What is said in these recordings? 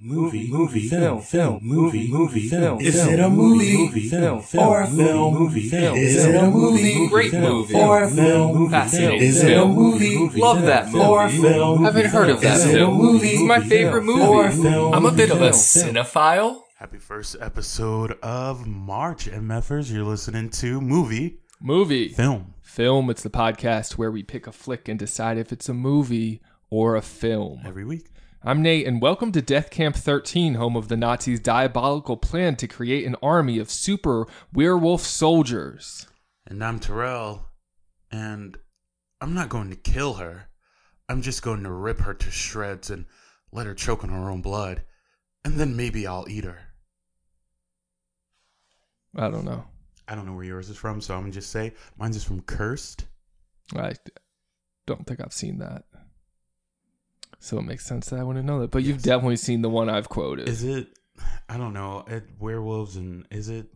movie, film, movie, film. Is it a movie, film, or a film, movie, film? Is it a movie, great movie, or a film? fascinating Is it a film? movie? Love that movie. Or a film? Haven't heard of that Is it a film. movie? It's my favorite Or a movie. film? I'm a bit of a Film. cinephile. Happy first episode of March, MFers. You're listening to Movie Film. Film It's the podcast where we pick a flick and decide if it's a movie or a film. every week. I'm Nate, and welcome to Death Camp 13, home of the Nazis' diabolical plan to create an army of super werewolf soldiers. And I'm Terrell, and I'm not going to kill her. I'm just going to rip her to shreds and let her choke on her own blood. And then maybe I'll eat her. I don't know. I don't know where yours is from, so I'm going to just say mine's is from Cursed. I don't think I've seen that. So it makes sense that I wouldn't know that. But you've definitely seen the one I've quoted. Is it? I don't know. Werewolves and is it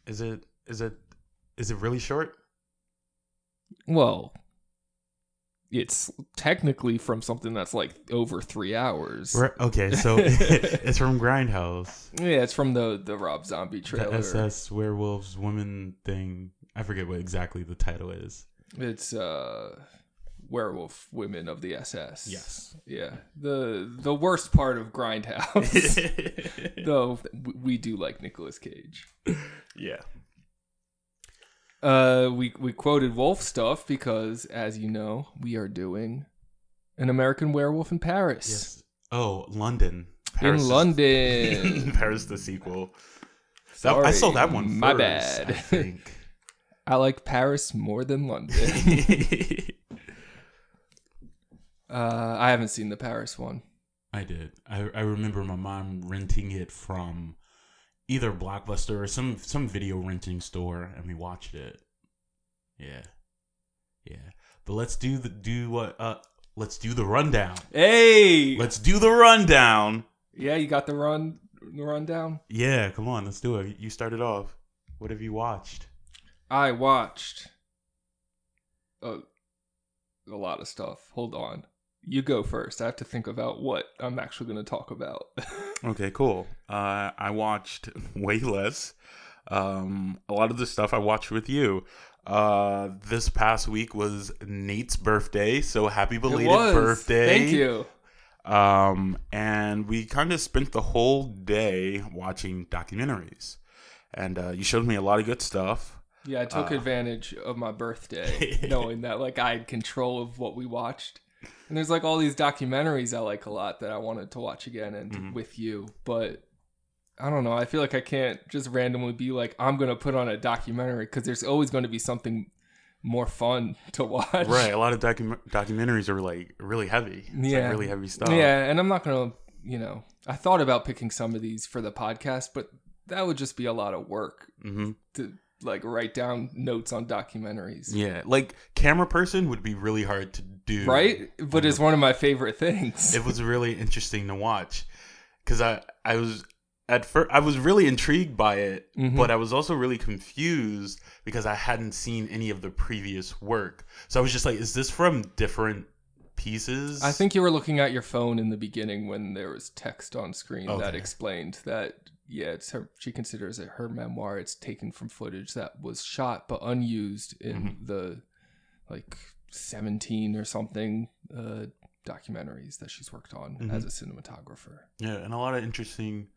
really short? Well, it's technically from something that's like over 3 hours. Okay, so it's from Grindhouse. Yeah, it's from the Rob Zombie The trailer. SS Werewolves Women thing. I forget what exactly the title is. It's Werewolf Women of the SS. Yes. Yeah. The worst part of Grindhouse. Though we do like Nicolas Cage. Yeah. We quoted wolf stuff because, as you know, we are doing An American Werewolf in Paris. Yes. Oh, London. In London. Paris the sequel. Sorry, I saw that one my first, bad. I think. I like Paris more than London. I haven't seen the Paris one. I did. I remember my mom renting it from either Blockbuster or some video renting store, and we watched it. Yeah. But let's do the rundown. Hey, Let's do the rundown. yeah, you got the rundown. Yeah, come on, let's do it. You started off. What have you watched? I watched a lot of stuff. Hold on. You go first. I have to think about what I'm actually going to talk about. Okay, cool. I watched way less. A lot of the stuff I watched with you. This past week was Nate's birthday, so happy belated birthday. Thank you. And we kind of spent the whole day watching documentaries. And you showed me a lot of good stuff. Yeah, I took advantage of my birthday, knowing that like I had control of what we watched. And there's like all these documentaries I like a lot that I wanted to watch again and with you, but I don't know. I feel like I can't just randomly be like, I'm going to put on a documentary because there's always going to be something more fun to watch. Right. A lot of documentaries are like really heavy. It's like really heavy stuff. Yeah. And I'm not going to, I thought about picking some of these for the podcast, but that would just be a lot of work to like write down notes on documentaries. Yeah. Like camera person would be really hard to do. Right? But it's one of my favorite things. It was really interesting to watch because I was at first I was really intrigued by it, but I was also really confused because I hadn't seen any of the previous work. So I was just like, is this from different pieces? I think you were looking at your phone in the beginning when there was text on screen that explained that, yeah, it's her. She considers it her memoir. It's taken from footage that was shot but unused in the like 17 or something documentaries that she's worked on as a cinematographer. Yeah, and a lot of interesting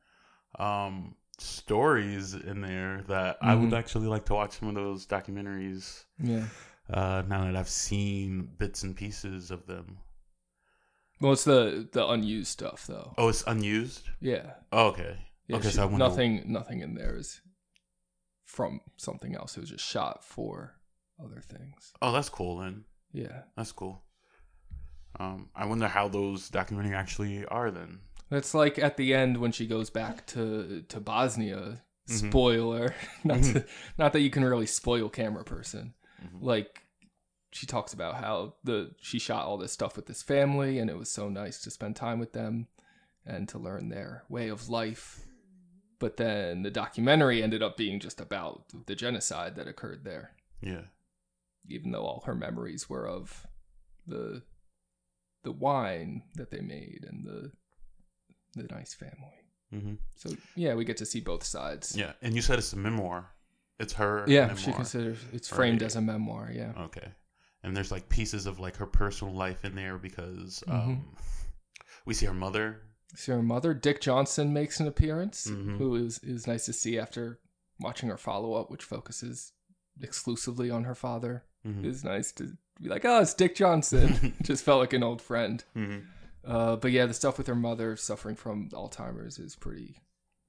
stories in there that I would actually like to watch some of those documentaries. Yeah. Now that I've seen bits and pieces of them. Well, it's the unused stuff though. Oh, it's unused? Yeah. Oh, okay. Yeah, okay, so I wonder... nothing in there is from something else. It was just shot for other things. Oh, that's cool then. Yeah. That's cool. I wonder how those documentaries actually are then. It's like at the end when she goes back to Bosnia. Spoiler. Not that you can really spoil camera person. Like she talks about how she shot all this stuff with this family and it was so nice to spend time with them and to learn their way of life. But then the documentary ended up being just about the genocide that occurred there. Yeah. Even though all her memories were of the wine that they made and the nice family. Mm-hmm. So yeah, we get to see both sides. Yeah, and you said it's a memoir. It's her. Yeah, memoir. she considers it's framed Right. as a memoir. Yeah. Okay, and there's like pieces of like her personal life in there because we see her mother. So her mother, Dick Johnson, makes an appearance, Mhm. who is nice to see after watching her follow up, which focuses exclusively on her father. Mhm. It was nice to be like, oh, it's Dick Johnson. Just felt like an old friend. Mm-hmm. But yeah, the stuff with her mother suffering from Alzheimer's is pretty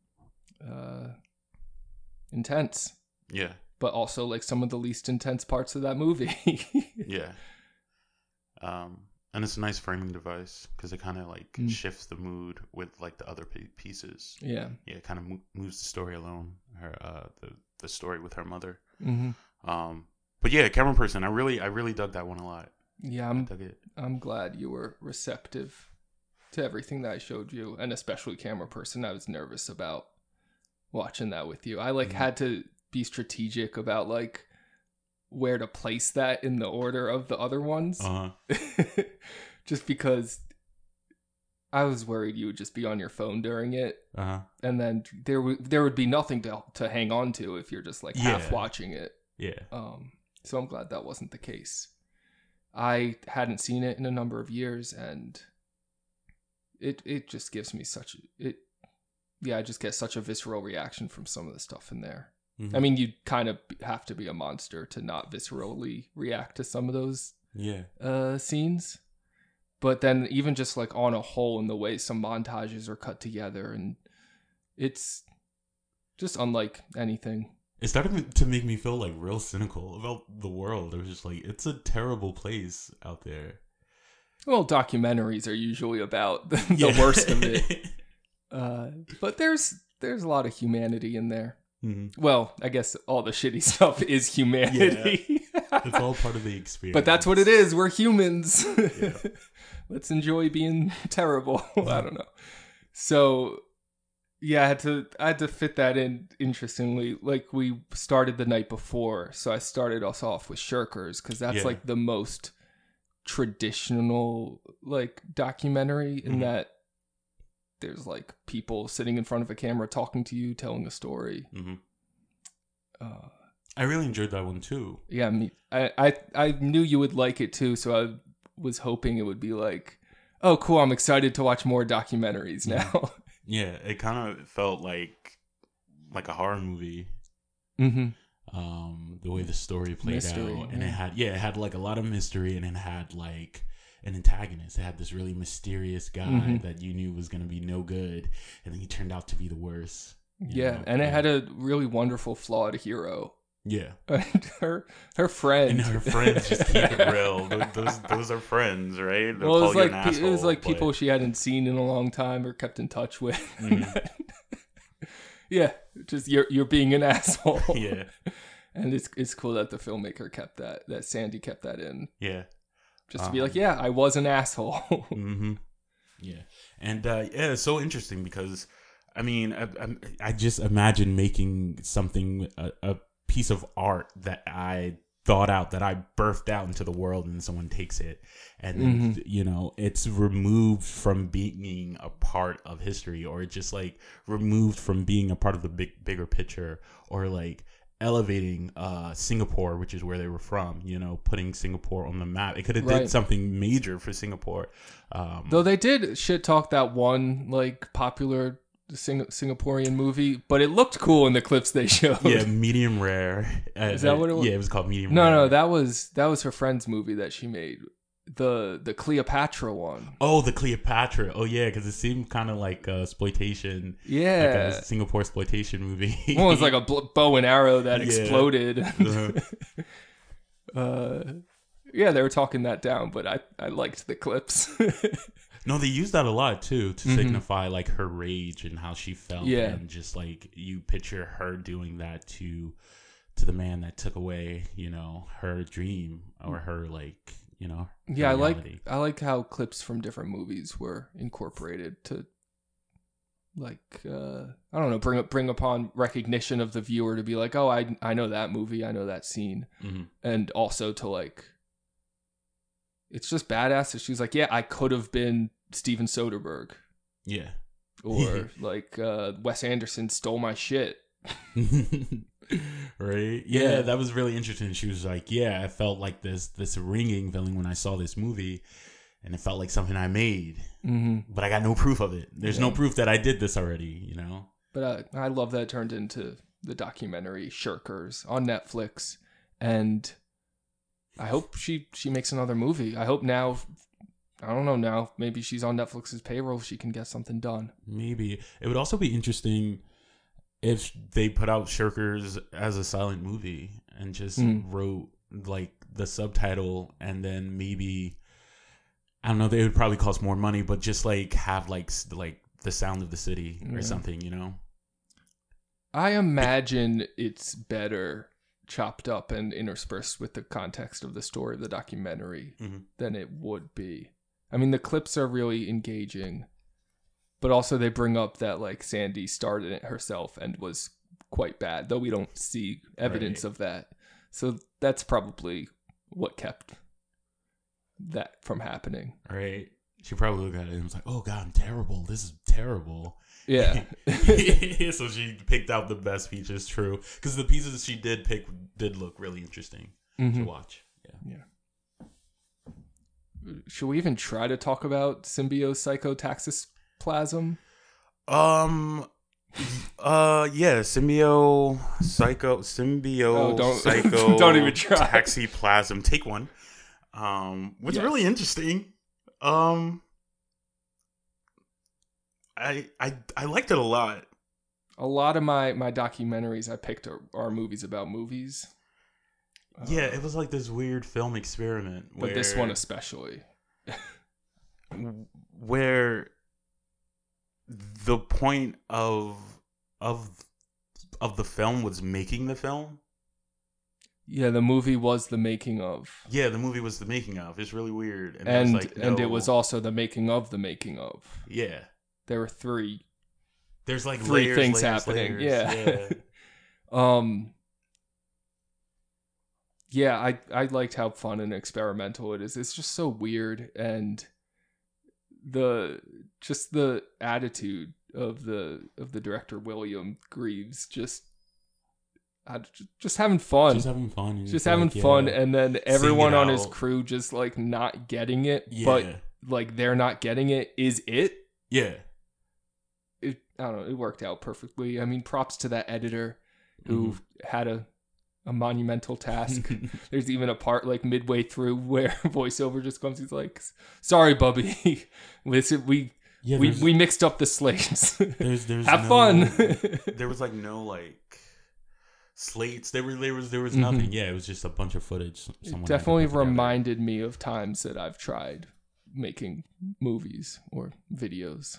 intense. Yeah, But also like some of the least intense parts of that movie. yeah. And it's a nice framing device because it kind of like shifts the mood with like the other pieces. Yeah. Yeah, it kind of moves the story alone. Her the story with her mother. Mm-hmm. But yeah, Camera Person, I really dug that one a lot. Yeah, I dug it. I'm glad you were receptive to everything that I showed you, and especially Camera Person. I was nervous about watching that with you. I like had to be strategic about like where to place that in the order of the other ones. Just because I was worried you would just be on your phone during it. And then there would be nothing to hang on to if you're just like half watching it. Yeah. So I'm glad that wasn't the case. I hadn't seen it in a number of years, and it just gives me I just get such a visceral reaction from some of the stuff in there. Mm-hmm. I mean, you kind of have to be a monster to not viscerally react to some of those scenes. But then even just like on a whole, in the way some montages are cut together, and it's just unlike anything. It started to make me feel like real cynical about the world. It was just like, it's a terrible place out there. Well, documentaries are usually about the worst of it. But there's a lot of humanity in there. Mm-hmm. Well, I guess all the shitty stuff is humanity. Yeah. It's all part of the experience. But that's what it is. We're humans. Yeah. Let's enjoy being terrible. I don't know. So yeah, I had to fit that in interestingly. Like we started the night before, so I started us off with Shirkers because that's like the most traditional like documentary in that there's like people sitting in front of a camera talking to you, telling a story. Mm-hmm. I really enjoyed that one too. Yeah, I knew you would like it too, so I was hoping it would be like, oh, cool, I'm excited to watch more documentaries now. Yeah, it kind of felt like a horror movie. Mm-hmm. The way the story played mystery, out, and it had like a lot of mystery, and it had like an antagonist. It had this really mysterious guy that you knew was going to be no good, and then he turned out to be the worst. Yeah, and it had a really wonderful flawed hero. Yeah, her friend and her friends just keep it real. Those are friends, right? They'll well, it was like people she hadn't seen in a long time or kept in touch with. Yeah, just you're being an asshole. Yeah, and it's cool that the filmmaker kept that Sandy kept that in. Yeah, just to be like, yeah, I was an asshole. Mm-hmm. Yeah, and it's so interesting because I mean, I just imagine making something a piece of art that I thought out, that I birthed out into the world, and someone takes it and then, it's removed from being a part of history, or just like removed from being a part of the bigger picture, or like elevating Singapore, which is where they were from, putting Singapore on the map. It could have did something major for Singapore. Though they did shit talk that one like popular Singaporean movie, but it looked cool in the clips they showed. Yeah, Medium Rare. Is that what it was? Yeah, it was called Medium Rare. No, that was her friend's movie that she made. The Cleopatra one. Oh, the Cleopatra. Oh yeah, because it seemed kind of like exploitation. Yeah, like a Singapore exploitation movie. One was like a bow and arrow that exploded. Yeah, they were talking that down, but I liked the clips. No, they used that a lot too to signify like her rage and how she felt. Yeah, and just like you picture her doing that to the man that took away, her dream, or her like, her yeah, reality. I like how clips from different movies were incorporated to like I don't know, bring upon recognition of the viewer to be like, oh, I know that movie, I know that scene, and also to like. It's just badass that she's like, yeah, I could have been Steven Soderbergh. Yeah. or like Wes Anderson stole my shit. Right? Yeah, that was really interesting. She was like, "Yeah, I felt like this ringing feeling when I saw this movie, and it felt like something I made, but I got no proof of it. There's no proof that I did this already, you know." But I love that it turned into the documentary Shirkers on Netflix, and I hope she makes another movie. I hope now. I don't know now. Maybe she's on Netflix's payroll. She can get something done. Maybe it would also be interesting if they put out Shirkers as a silent movie and just wrote like the subtitle, and then maybe, I don't know, they would probably cost more money, but just like have like the sound of the city or something, you know. I imagine it's better chopped up and interspersed with the context of the story of the documentary than it would be. I mean, the clips are really engaging, but also they bring up that like Sandy started it herself and was quite bad, though we don't see evidence of that. So that's probably what kept that from happening. Right. She probably looked at it and was like, "Oh God, I'm terrible. This is terrible." Yeah. So she picked out the best features. True, because the pieces she did pick did look really interesting to watch. Yeah. Should we even try to talk about symbiocytotaxis-plasm? Symbio don't even try. Taxiplasm. Take one. What's really interesting. I liked it a lot. A lot of my documentaries I picked are movies about movies. Yeah, it was like this weird film experiment. But this one especially. Where the point of the film was making the film. Yeah, the movie was the making of. Yeah, the movie was the making of. It's really weird. And it was also the making of the making of. Yeah. There were three. There's like three things layers, happening. Layers. Yeah. Yeah, I liked how fun and experimental it is. It's just so weird, and the attitude of the director William Greaves just having fun. Just having fun. Just having fun, and then everyone on his crew just like not getting it, but like they're not getting it is it. Yeah. I don't know, it worked out perfectly. I mean, props to that editor who had a monumental task. There's even a part like midway through where voiceover just comes. He's like, "Sorry, Bubby, listen, we mixed up the slates. There's have fun." There was like no like slates. There was nothing. Yeah, it was just a bunch of footage. It definitely reminded me of times that I've tried making movies or videos.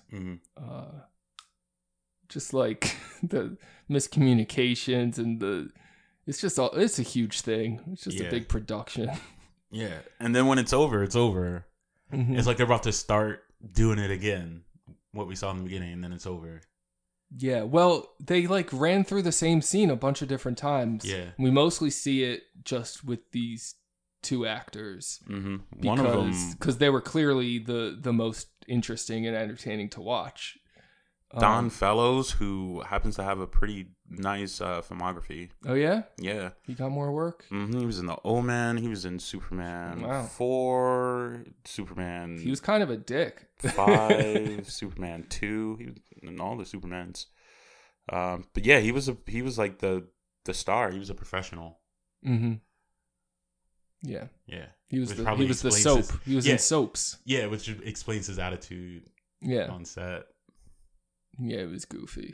Just like the miscommunications and it's a huge thing. It's just a big production. Yeah. And then when it's over, it's over. It's like they're about to start doing it again. What we saw in the beginning, and then it's over. Yeah. Well, they like ran through the same scene a bunch of different times. Yeah. We mostly see it just with these two actors. One of them, because they were clearly the most interesting and entertaining to watch. Don Fellows, who happens to have a pretty nice filmography. Oh, yeah? Yeah. He got more work? He was in The Omen. He was in Superman 4, Superman... He was kind of a dick. 5, Superman 2. He was in all the Supermans. But yeah, he was like the star. He was a professional. Yeah. Yeah. He was the soap. He was in soaps. Yeah, which explains his attitude on set. Yeah, it was goofy.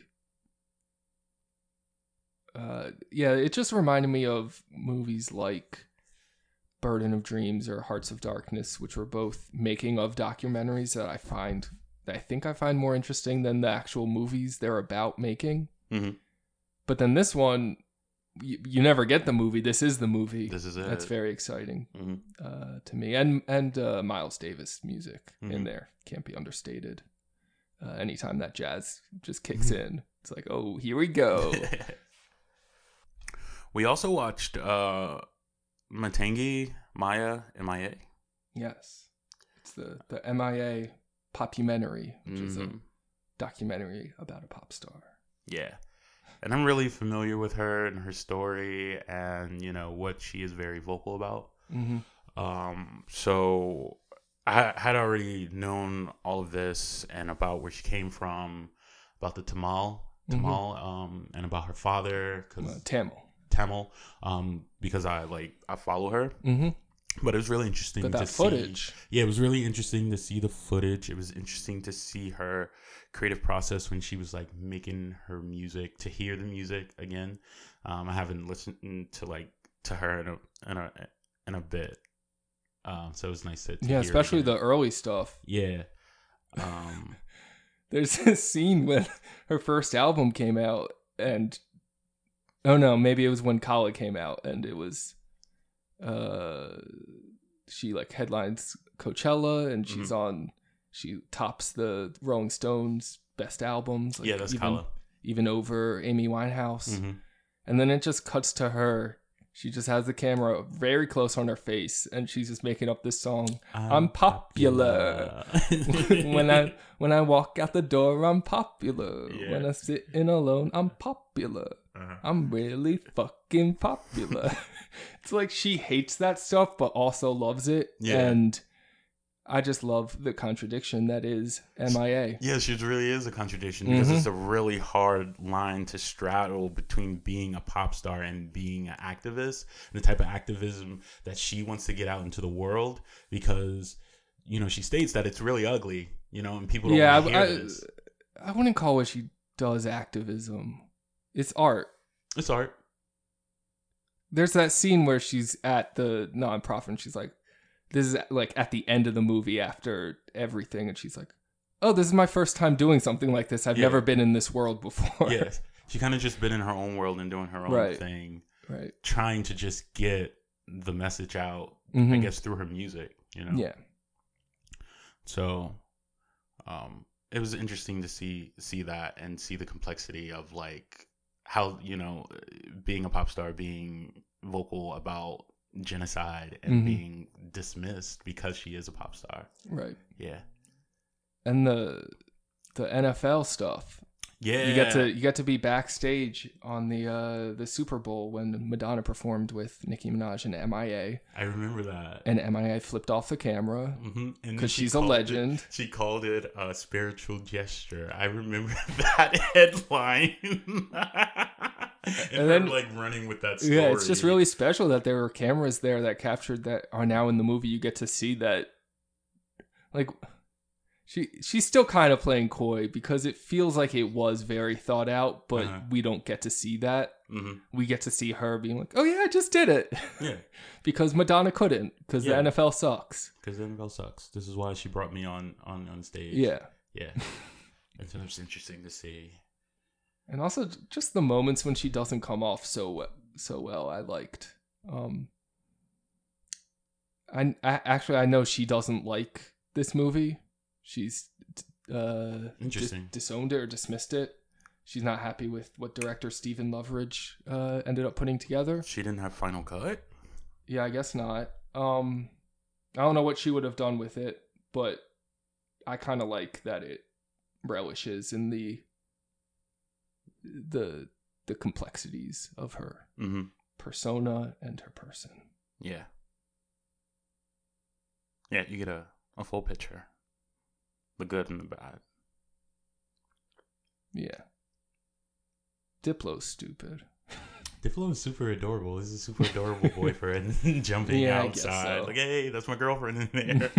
It just reminded me of movies like Burden of Dreams or Hearts of Darkness, which were both making of documentaries that I think I find more interesting than the actual movies they're about making. But then this one, you never get the movie. This is the movie. This is it. That's very exciting to me. And Miles Davis music in there can't be understated. Anytime that jazz just kicks in, it's like, oh, here we go. We also watched Matangi Maya MIA. Yes, it's the MIA Popumentary, which is a documentary about a pop star. Yeah. And I'm really familiar with her and her story and, you know, what she is very vocal about. So I had already known all of this and about where she came from, about the Tamil, and about her father, Tamil, because I follow her. But it was really interesting to see footage. Yeah, it was really interesting to see the footage. It was interesting to see her creative process when she was like making her music, to hear the music again. I haven't listened to her in a bit. So it was nice to hear especially the early stuff. Yeah. There's this scene when her first album came out, and maybe it was when Kala came out, and it was she like headlines Coachella, and she tops the Rolling Stones best albums. Like, that's Kala. Even over Amy Winehouse. And then it just cuts to her. She just has the camera very close on her face, and she's just making up this song. I'm popular. when I walk out the door, I'm popular. Yeah. When I sit in alone, I'm popular. I'm really fucking popular. It's like she hates that stuff, but also loves it. Yeah. And I just love the contradiction that is MIA. Yeah, she really is a contradiction, because it's a really hard line to straddle between being a pop star and being an activist, and the type of activism that she wants to get out into the world, because, you know, she states that it's really ugly, you know, and people don't want to hear this. I wouldn't call what she does activism. It's art. It's art. There's that scene where she's at the nonprofit and she's like, this is like at the end of the movie after everything, and she's like, oh, this is my first time doing something like this. I've never been in this world before. Yes. She kind of just been in her own world and doing her own thing. Right. Trying to just get the message out, I guess, through her music, you know? Yeah. So, it was interesting to see that and see the complexity of like how, you know, being a pop star, being vocal about genocide and being dismissed because she is a pop star. Right. Yeah. And the NFL stuff. Yeah. You get to be backstage on the Super Bowl when Madonna performed with Nicki Minaj and MIA. I remember that. And MIA flipped off the camera because she's a legend. She called it a spiritual gesture. I remember that headline. And then, like, running with that story. Yeah, it's just really special that there were cameras there that captured that are now in the movie. You get to see that, like, she's still kind of playing coy because it feels like it was very thought out, but we don't get to see that. We get to see her being like, oh yeah, I just did it. Yeah. Because Madonna couldn't, because the NFL sucks. Because the NFL sucks. This is why she brought me on stage. Yeah. Yeah. And so it's interesting to see. And also just the moments when she doesn't come off so well, I liked. I know she doesn't like this movie. She's disowned it or dismissed it. She's not happy with what director Stephen Loveridge ended up putting together. She didn't have final cut? Yeah, I guess not. I don't know what she would have done with it, but I kind of like that it relishes in the complexities of her persona and her person. Yeah. Yeah, you get a full picture. The good and the bad. Yeah. Diplo's stupid. Diplo is super adorable. He's a super adorable boyfriend jumping outside. So. Like, hey, that's my girlfriend in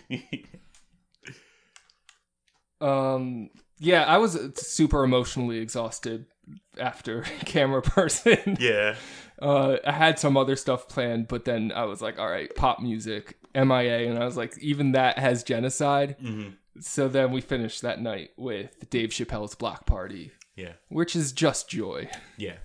there. Yeah, I was super emotionally exhausted after Camera Person. Yeah. I had some other stuff planned, but then I was like, all right, pop music, MIA. And I was like, even that has genocide. So then we finished that night with Dave Chappelle's Block Party. Yeah. Which is just joy. Yeah.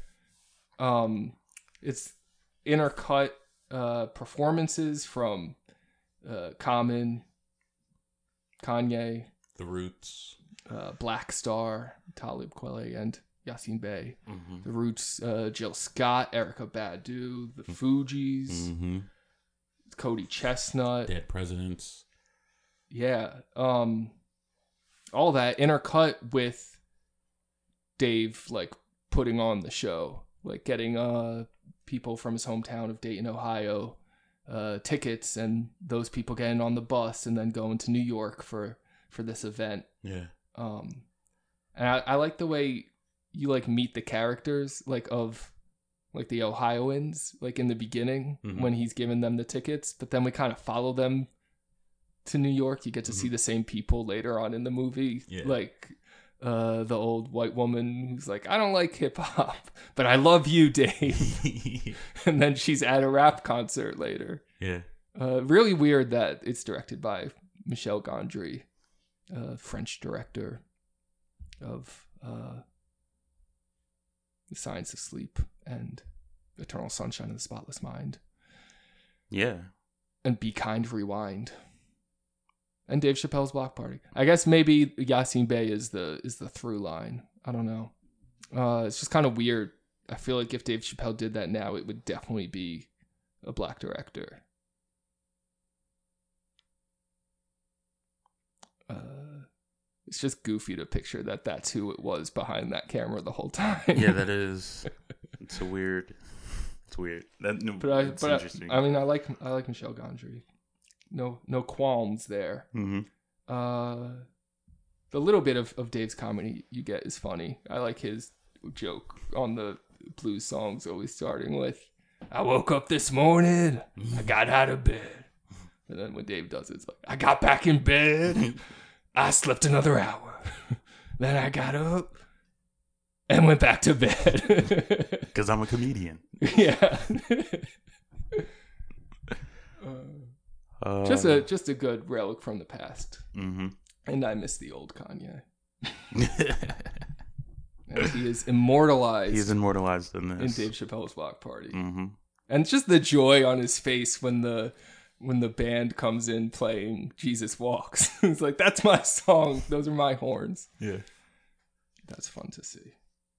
It's intercut performances from Common, Kanye, The Roots, Black Star, Talib Kweli, and Yasin Bey. The Roots, Jill Scott, Erykah Badu, the Fugees, Cody Chestnut, Dead Presidents. Yeah. all that intercut with Dave like putting on the show, like getting people from his hometown of Dayton, Ohio, tickets, and those people getting on the bus and then going to New York for this event. Yeah. And I like the way you like meet the characters like of like the Ohioans like in the beginning when he's giving them the tickets, but then we kind of follow them to New York. You get to see the same people later on in the movie, like the old white woman who's like, I don't like hip hop, but I love you, Dave. And then she's at a rap concert later. Yeah. Really weird that it's directed by Michel Gondry, French director of The Science of Sleep and Eternal Sunshine of the Spotless Mind. Yeah. And Be Kind, Rewind. And Dave Chappelle's Block Party. I guess maybe Yasin Bey is the through line. I don't know. It's just kind of weird. I feel like if Dave Chappelle did that now, it would definitely be a black director. It's just goofy to picture that that's who it was behind that camera the whole time. Yeah, that is. It's weird. It's weird. It's interesting. I mean, I like Michel Gondry. No qualms there. Mm-hmm. The little bit of Dave's comedy you get is funny. I like his joke on the blues songs, always starting with, I woke up this morning, I got out of bed. And then when Dave does it, it's like, I got back in bed, I slept another hour. Then I got up and went back to bed. Because I'm a comedian. Yeah. Just a good relic from the past. Mm-hmm. And I miss the old Kanye. And he is immortalized. He's immortalized in this. In Dave Chappelle's Block Party. Mm-hmm. And just the joy on his face when the band comes in playing Jesus Walks. It's like, that's my song. Those are my horns. Yeah. That's fun to see.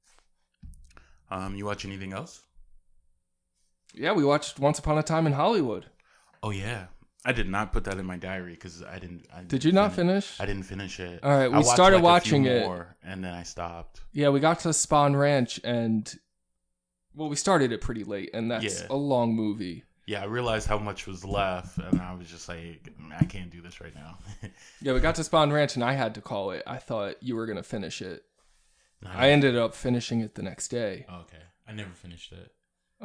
You watch anything else? Yeah, we watched Once Upon a Time in Hollywood. Oh, yeah. I did not put that in my diary because I didn't. Did you not finish? I didn't finish it. All right, we watched started like watching a few it. more, and then I stopped. Yeah, we got to Spawn Ranch and, well, we started it pretty late, and that's a long movie. Yeah, I realized how much was left, and I was just like, I can't do this right now. Yeah, we got to Spawn Ranch, and I had to call it. I thought you were going to finish it. No, I ended up finishing it the next day. Oh, okay. I never finished it.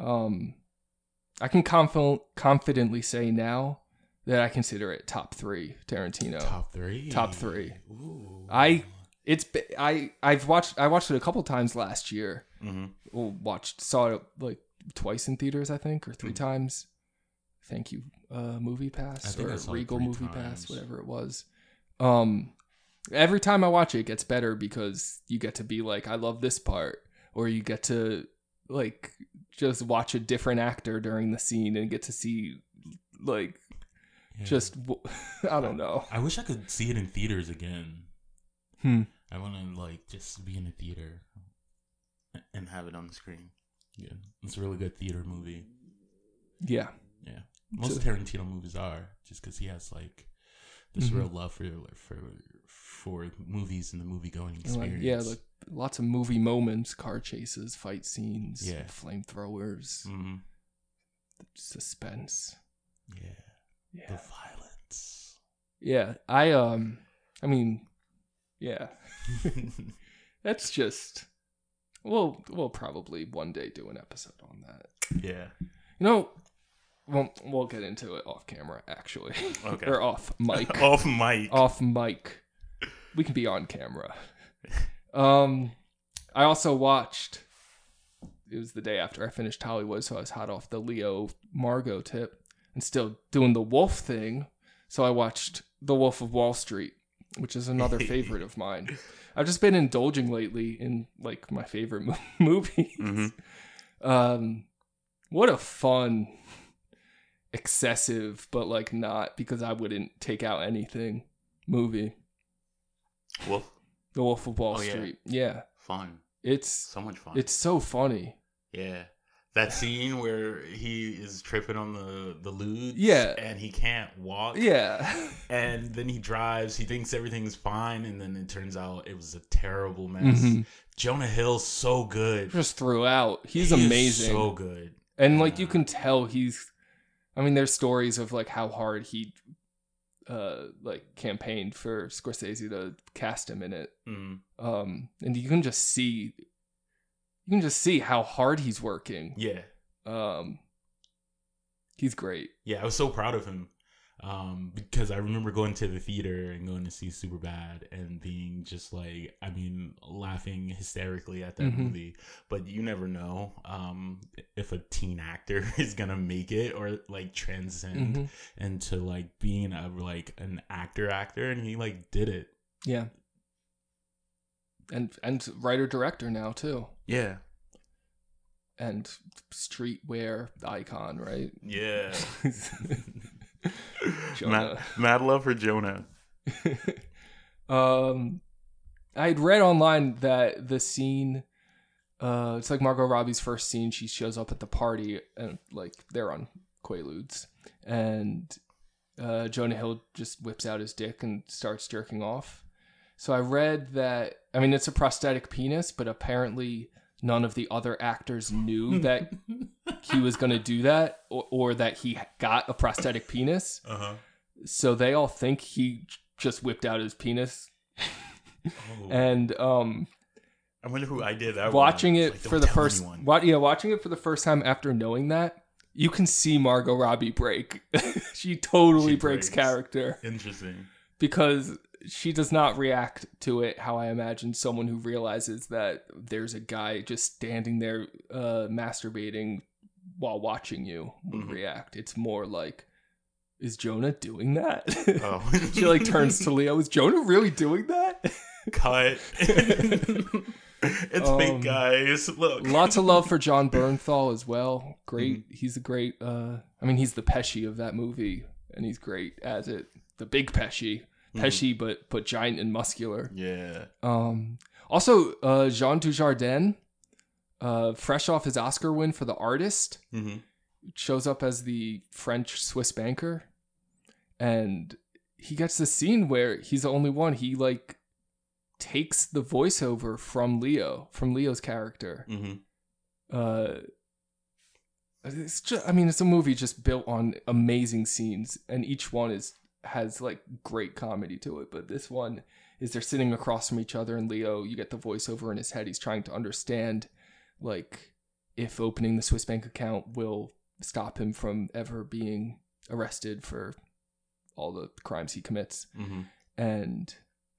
I can confidently say now that I consider it top 3 Tarantino. Top 3? Top 3. Ooh. I watched it a couple times last year. Mm-hmm. Saw it like twice in theaters, I think, or 3 times. Thank you, Movie Pass or Regal Movie Pass, whatever it was. Every time I watch it, it gets better because you get to be like, I love this part, or you get to like just watch a different actor during the scene and get to see like I don't know. I wish I could see it in theaters again. I want to like just be in a theater And have it on the screen. Yeah, it's a really good theater movie. Yeah. Most Tarantino movies are, just because he has like this real love for movies and the movie going experience. Like lots of movie moments, car chases, fight scenes, Yeah. flamethrowers, suspense. Yeah, the violence. Yeah, I mean, yeah, that's just. We'll probably one day do an episode on that. Yeah. You know, we'll get into it off camera, actually. Okay. Or off mic. Off mic. Off mic. We can be on camera. I also watched, it was the day after I finished Hollywood, so I was hot off the Leo Margot tip and still doing the Wolf thing. So I watched The Wolf of Wall Street, which is another favorite of mine. I've just been indulging lately in like my favorite movies. Mm-hmm. What a fun, excessive, but like not because I wouldn't take out anything movie. Wolf? The Wolf of Wall Oh, yeah. Street. Yeah. Fun. It's So much fun. It's so funny. Yeah. That scene where he is tripping on the lewds, Yeah. and he can't walk, Yeah. and then he drives. He thinks everything's fine, and then it turns out it was a terrible mess. Mhm. Jonah Hill's so good. Just throughout. He's He is amazing. so good. And like you can tell there's stories of like how hard he like campaigned for Scorsese to cast him in it. Mm. And you can just see how hard he's working. Yeah. He's great. Yeah, I was so proud of him. Because I remember going to the theater and going to see Superbad and being just like, I mean, laughing hysterically at that movie. But you never know if a teen actor is gonna make it or like transcend into like being an actor, and he like did it. Yeah. And writer director now too. Yeah. And streetwear icon, right? Yeah. Jonah. Mad love for Jonah. I'd read online that the scene, it's like Margot Robbie's first scene. She shows up at the party and like they're on Quaaludes, and Jonah Hill just whips out his dick and starts jerking off. So I read that, I mean, it's a prosthetic penis, but apparently none of the other actors knew that he was going to do that or that he got a prosthetic penis. Uh-huh. So they all think he just whipped out his penis. And I wonder who I did that. watching one. it Like, for don't the tell first anyone. watching it for the first time after knowing that, you can see Margot Robbie break. She totally She breaks breaks. character Interesting. because she does not react to it how I imagine someone who realizes that there's a guy just standing there masturbating while watching you would react. It's more like, is Jonah doing that? Oh. She like turns to Leo. Is Jonah really doing that? Cut. It's fake, guys. Look. Lots of love for John Bernthal as well. Great. He's a great, he's the Pesci of that movie, and he's great as it. The big Pesci. Pesci, but giant and muscular. Yeah. Also, Jean Dujardin, fresh off his Oscar win for The Artist, shows up as the French Swiss banker, and he gets this scene where he's the only one. He like takes the voiceover from Leo's character. It's just, it's a movie just built on amazing scenes, and each one has like great comedy to it. But this one is they're sitting across from each other, and Leo, you get the voiceover in his head. He's trying to understand like if opening the Swiss bank account will stop him from ever being arrested for all the crimes he commits. And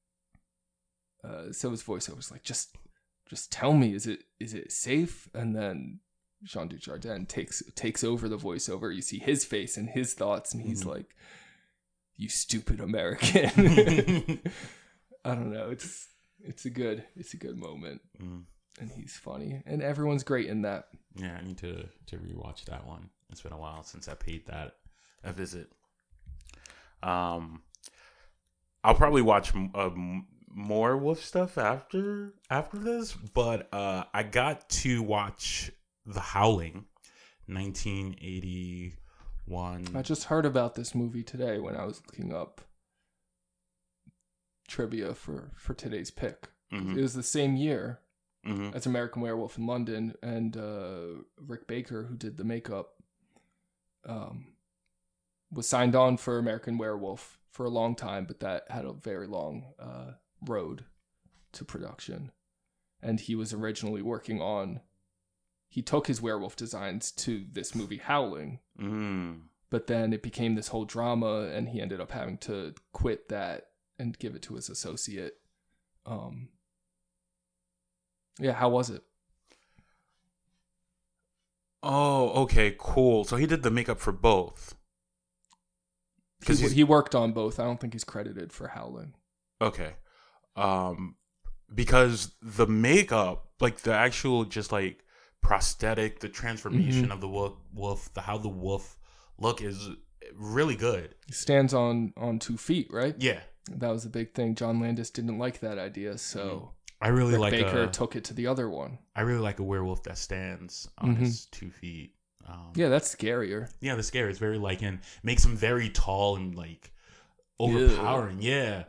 so his voiceover was like, just tell me, is it safe? And then Jean Dujardin takes over the voiceover. You see his face and his thoughts, and he's like, "You stupid American." I don't know. It's a good moment, and he's funny, and everyone's great in that. Yeah, I need to rewatch that one. It's been a while since I paid that a visit. I'll probably watch more Wolf stuff after this, but I got to watch The Howling, 1981. I just heard about this movie today when I was looking up trivia for today's pick. It was the same year as American Werewolf in London, and Rick Baker, who did the makeup, was signed on for American Werewolf for a long time, but that had a very long road to production. And he was originally working on, he took his werewolf designs to this movie Howling, but then it became this whole drama, and he ended up having to quit that and give it to his associate. Yeah, how was it? Oh, okay, cool. So he did the makeup for both. He worked on both. I don't think he's credited for Howling. Okay. Because the makeup, like the actual just like prosthetic, the transformation of the wolf, how the wolf look is really good. He stands on 2 feet, right? Yeah. That was a big thing. John Landis didn't like that idea, so I really Rick like Baker took it to the other one. I really like a werewolf that stands on his 2 feet. Yeah, that's scarier. Yeah, the scare is very like, and makes him very tall and like overpowering. Yeah.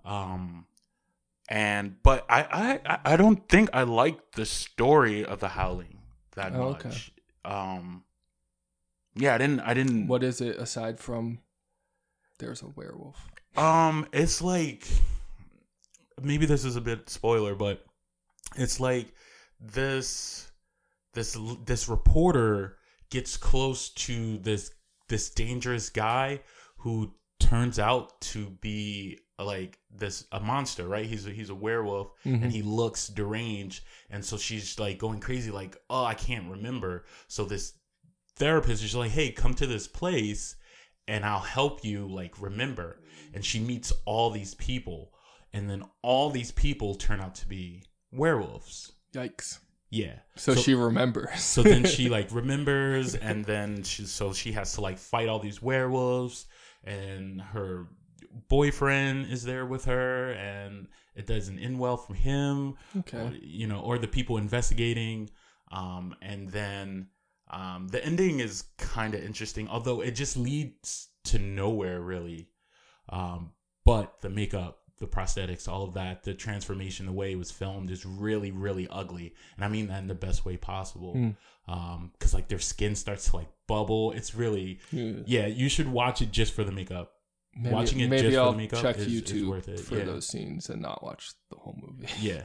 But I don't think I like the story of The Howling that much. Okay. Yeah, I didn't. What is it aside from there's a werewolf? It's like, maybe this is a bit spoiler, but it's like this reporter gets close to this dangerous guy who turns out to be like a monster, right? He's a werewolf, and he looks deranged, and so she's like going crazy, like, oh, I can't remember. So this therapist is like, hey, come to this place and I'll help you like remember. And she meets all these people, and then all these people turn out to be werewolves. Yikes. Yeah. So she remembers. So then she like remembers, and then she has to like fight all these werewolves, and her boyfriend is there with her, and it doesn't end well for him. Okay. Or the people investigating. And then the ending is kind of interesting, although it just leads to nowhere really. But the makeup, the prosthetics, all of that, the transformation, the way it was filmed is really, really ugly. And I mean that in the best way possible. Because like their skin starts to like bubble. It's really, yeah, you should watch it just for the makeup. Watching it just for the makeup check is YouTube worth it. for those scenes and not watch the whole movie. Yeah.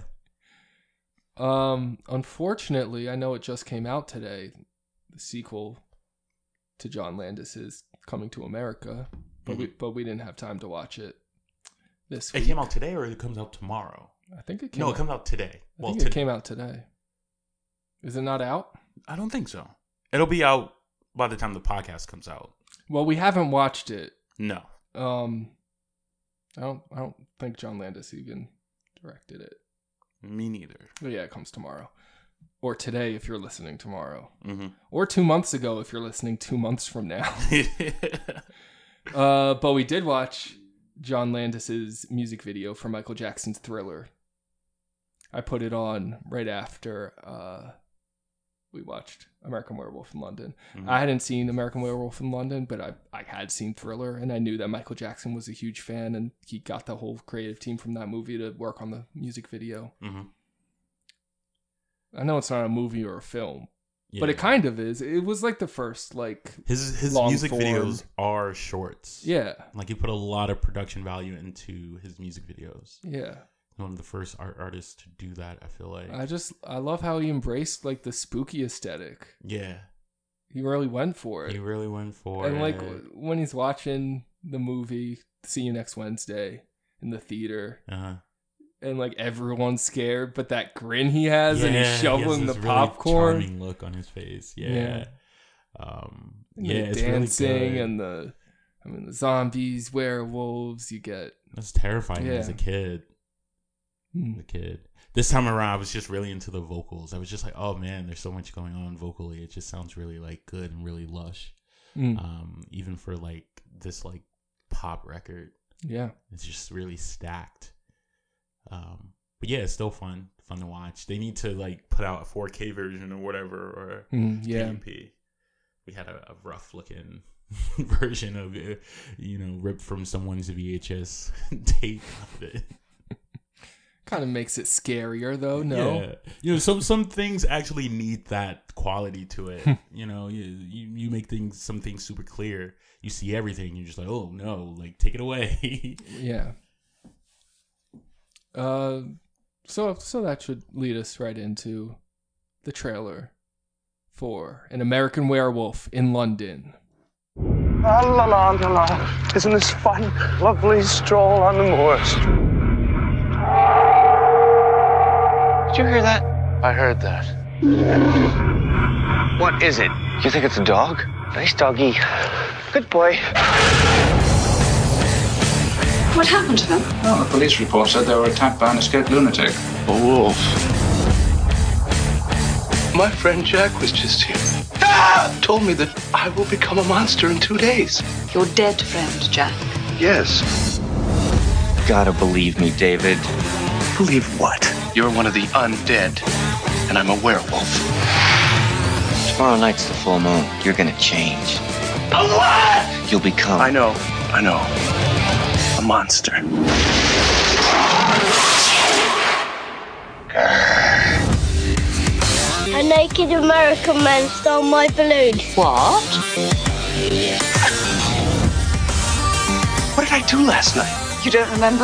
Unfortunately, I know it just came out today. The sequel to John Landis's Coming to America, but we didn't have time to watch it this week. It came out today, or it comes out tomorrow? I think it came. No, it comes out today. It came out today. Is it not out? I don't think so. It'll be out by the time the podcast comes out. Well, we haven't watched it. No. I don't think John Landis even directed it. Me neither. But yeah, it comes tomorrow. Or today if you're listening tomorrow. Mm-hmm. Or 2 months ago if you're listening 2 months from now. But we did watch John Landis's music video for Michael Jackson's Thriller. I put it on right after we watched American Werewolf in London. Mm-hmm. I hadn't seen American Werewolf in London, but I had seen Thriller, and I knew that Michael Jackson was a huge fan, and he got the whole creative team from that movie to work on the music video. Mm-hmm. I know it's not a movie or a film, but it kind of is. It was like the first, like, his music videos are shorts. Yeah. Like, he put a lot of production value into his music videos. Yeah. One of the first artists to do that, I feel like. I love how he embraced, like, the spooky aesthetic. Yeah. He really went for it. And, like, when he's watching the movie, See You Next Wednesday, in the theater. Uh-huh. And like everyone's scared, but that grin he has, and he's shoveling the popcorn. Really charming look on his face. Yeah. It's dancing, really and the zombies, werewolves. You get that's terrifying as a kid. The kid. This time around, I was just really into the vocals. I was just like, oh man, there's so much going on vocally. It just sounds really like good and really lush. Even for like this like pop record. Yeah, it's just really stacked. But yeah, it's still fun to watch. They need to like put out a 4K version or whatever, or 1080p. We had a rough looking version of it, ripped from someone's VHS tape of it. Kind of makes it scarier though. No, yeah. Some things actually need that quality to it. You make some things super clear. You see everything. You're just like, oh no, like take it away. Yeah. So that should lead us right into the trailer for An American Werewolf in London. La la la la la. Isn't this fun? Lovely stroll on the moors. Did you hear that? I heard that. What is it? You think it's a dog? Nice doggy. Good boy. What happened to them? Well, the police report said they were attacked by an escaped lunatic. A wolf. My friend Jack was just here. Ah! Told me that I will become a monster in 2 days. Your dead friend, Jack? Yes. Gotta believe me, David. Believe what? You're one of the undead, and I'm a werewolf. Tomorrow night's the full moon. You're gonna change. A what? You'll become... I know. A monster. A naked American man stole my balloon. What? What did I do last night? You don't remember?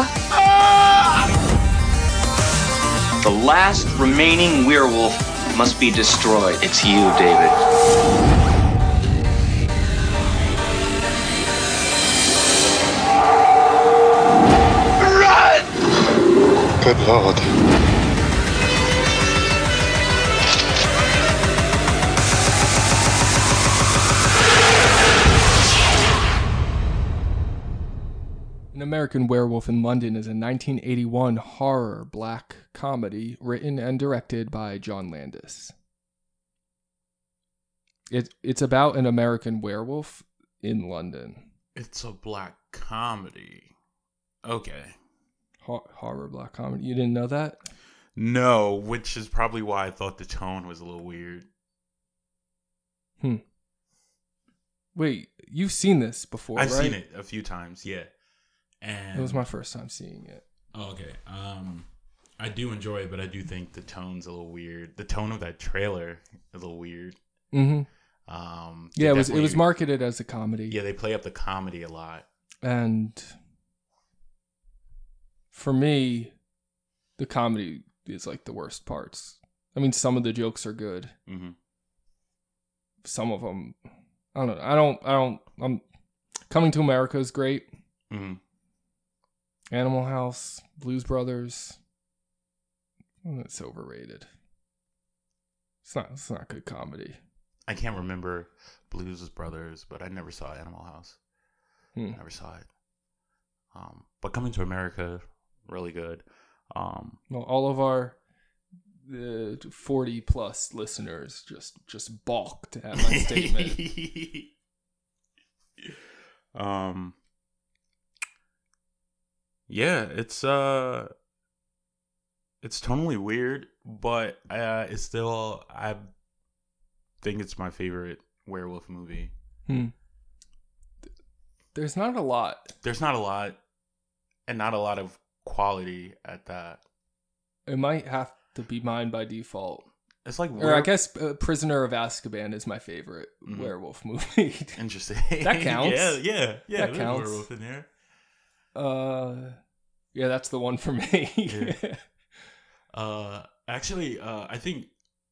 The last remaining werewolf must be destroyed. It's you, David. Run! Good Lord. An American Werewolf in London is a 1981 horror black comedy written and directed by John Landis. It's about an American werewolf in London. It's a black comedy. Okay. Horror black comedy. You didn't know that? No, which is probably why I thought the tone was a little weird. Wait, you've seen this before, I've right? seen it a few times, yeah. And It was my first time seeing it. Oh, okay. I do enjoy it, but I do think the tone's a little weird. The tone of that trailer is a little weird. Mm-hmm. They it was marketed as a comedy. Yeah, they play up the comedy a lot. And for me, the comedy is like the worst parts. I mean, some of the jokes are good. Mm-hmm. Some of them, I don't know. Coming to America is great. Mm-hmm. Animal House, Blues Brothers. It's overrated. It's not good comedy. I can't remember Blues Brothers, but I never saw Animal House. Never saw it. But Coming to America, really good. Well, all of our 40 plus listeners just balked at my statement. Yeah, it's totally weird, but it's still, I think it's my favorite werewolf movie. There's not a lot. There's not a lot, and not a lot of quality at that. It might have to be mine by default. It's like, or I guess Prisoner of Azkaban is my favorite werewolf movie. Interesting. That counts. Yeah. That counts. Werewolf in there. Yeah, that's the one for me. Yeah. Actually, I think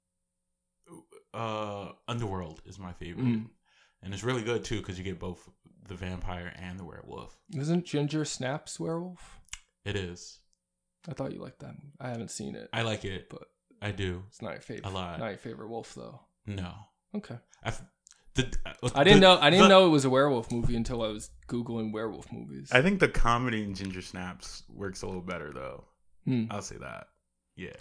Underworld is my favorite, and it's really good too because you get both the vampire and the werewolf. Isn't Ginger Snaps werewolf? It is. I thought you liked that. I haven't seen it. I like it, but I do. It's not your favorite. A lot. Not your favorite wolf though. No. Okay. I didn't know it was a werewolf movie until I was Googling werewolf movies. I think the comedy in Ginger Snaps works a little better though. I'll say that. Yeah.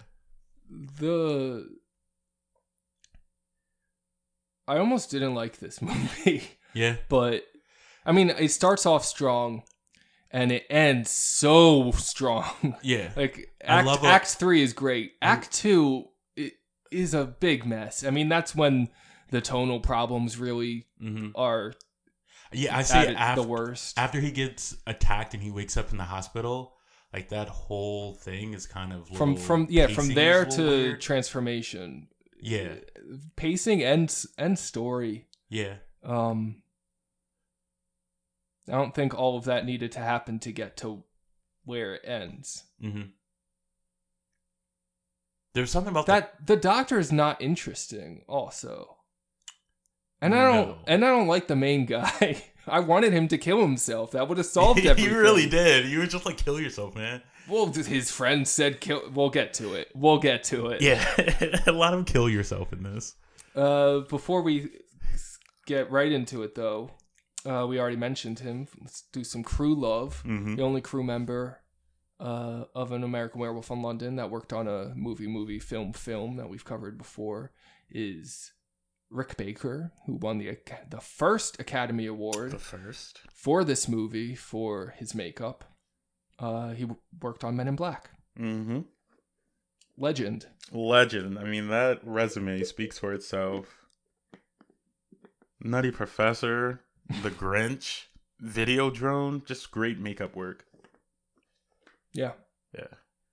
I almost didn't like this movie. Yeah. But I mean, it starts off strong and it ends so strong. Yeah. Like Act 3 is great. Act 2 is a big mess. I mean, that's when the tonal problems really are. Yeah, I see it the worst. After he gets attacked and he wakes up in the hospital, like that whole thing is kind of from there to weird. Transformation. Yeah. Pacing and story. Yeah. I don't think all of that needed to happen to get to where it ends. Mm-hmm. There's something about that. The doctor is not interesting. Also, and I don't like the main guy. I wanted him to kill himself. That would have solved everything. You really did. You were just like, kill yourself, man. Well, his friend said kill. We'll get to it. Yeah, a lot of kill yourself in this. Before we get right into it, though. We already mentioned him. Let's do some crew love. The only crew member of An American Werewolf in London that worked on a movie, film that we've covered before is Rick Baker, who won the first Academy Award for this movie for his makeup. He worked on Men in Black. legend. Legend. I mean, that resume speaks for itself. Nutty Professor, The Grinch, Videodrome, just great makeup work. Yeah. Yeah.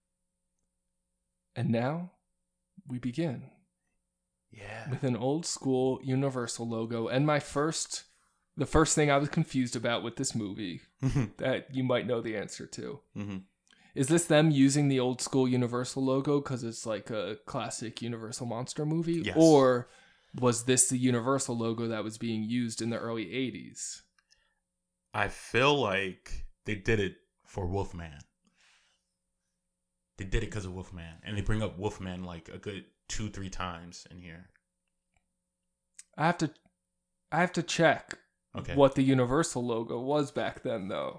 And now we begin. Yeah. With an old school Universal logo. And the first thing I was confused about with this movie that you might know the answer to. Mm-hmm. Is this them using the old school Universal logo because it's like a classic Universal monster movie? Yes. Or was this the Universal logo that was being used in the early 80s? I feel like they did it for Wolfman. They did it because of Wolfman. And they bring up Wolfman like a good 2-3 times in here. I have to check what the Universal logo was back then, though.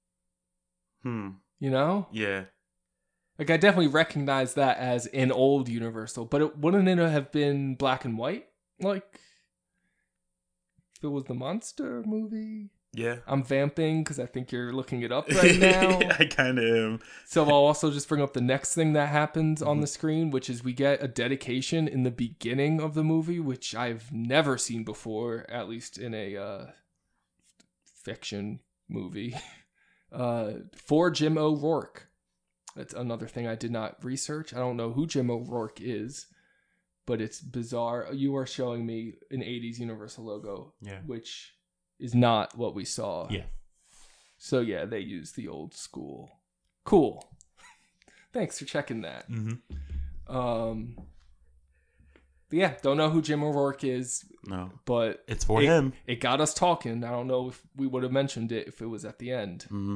You know? Yeah. Like, I definitely recognize that as an old Universal, but wouldn't it have been black and white? Like, if it was the monster movie? Yeah. I'm vamping because I think you're looking it up right now. I kind of am. So I'll also just bring up the next thing that happens on the screen, which is we get a dedication in the beginning of the movie, which I've never seen before, at least in a fiction movie, for Jim O'Rourke. That's another thing I did not research. I don't know who Jim O'Rourke is, but it's bizarre. You are showing me an 80s Universal logo, which is not what we saw. Yeah. So yeah, they use the old school. Cool. Thanks for checking that. Mm-hmm. But yeah, don't know who Jim O'Rourke is. No. But it's for him. It got us talking. I don't know if we would have mentioned it if it was at the end. Mm-hmm.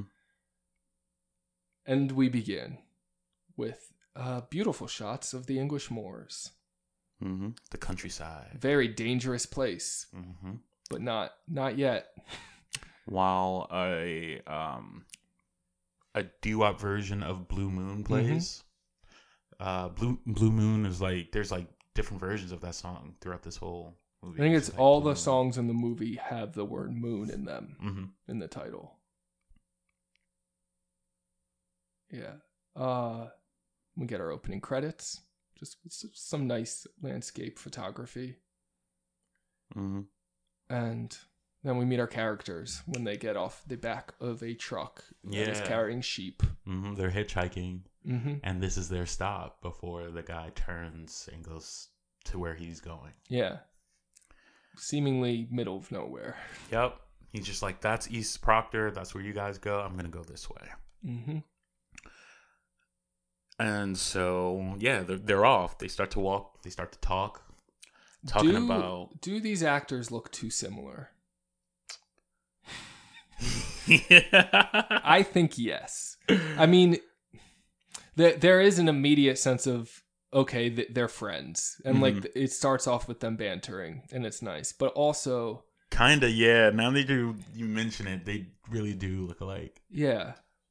And we begin with beautiful shots of the English moors. Mm-hmm. The countryside. Very dangerous place. Mm-hmm. But not yet. While a doo-wop version of Blue Moon plays. Blue Moon is like, there's like different versions of that song throughout this whole movie. I think it's like all the songs in the movie have the word moon in them in the title. Yeah. We get our opening credits. Just some nice landscape photography. Mm-hmm. And then we meet our characters when they get off the back of a truck that is carrying sheep. Mm-hmm. They're hitchhiking. Mm-hmm. And this is their stop before the guy turns and goes to where he's going. Yeah. Seemingly middle of nowhere. Yep. He's just like, that's East Proctor. That's where you guys go. I'm going to go this way. Mm-hmm. And so, yeah, they're off. They start to walk. They start to talk. Do these actors look too similar? I think yes. I mean, there is an immediate sense of, okay, they're friends. And like it starts off with them bantering and it's nice. But also... Kinda, yeah. Now you mention it, they really do look alike. Yeah.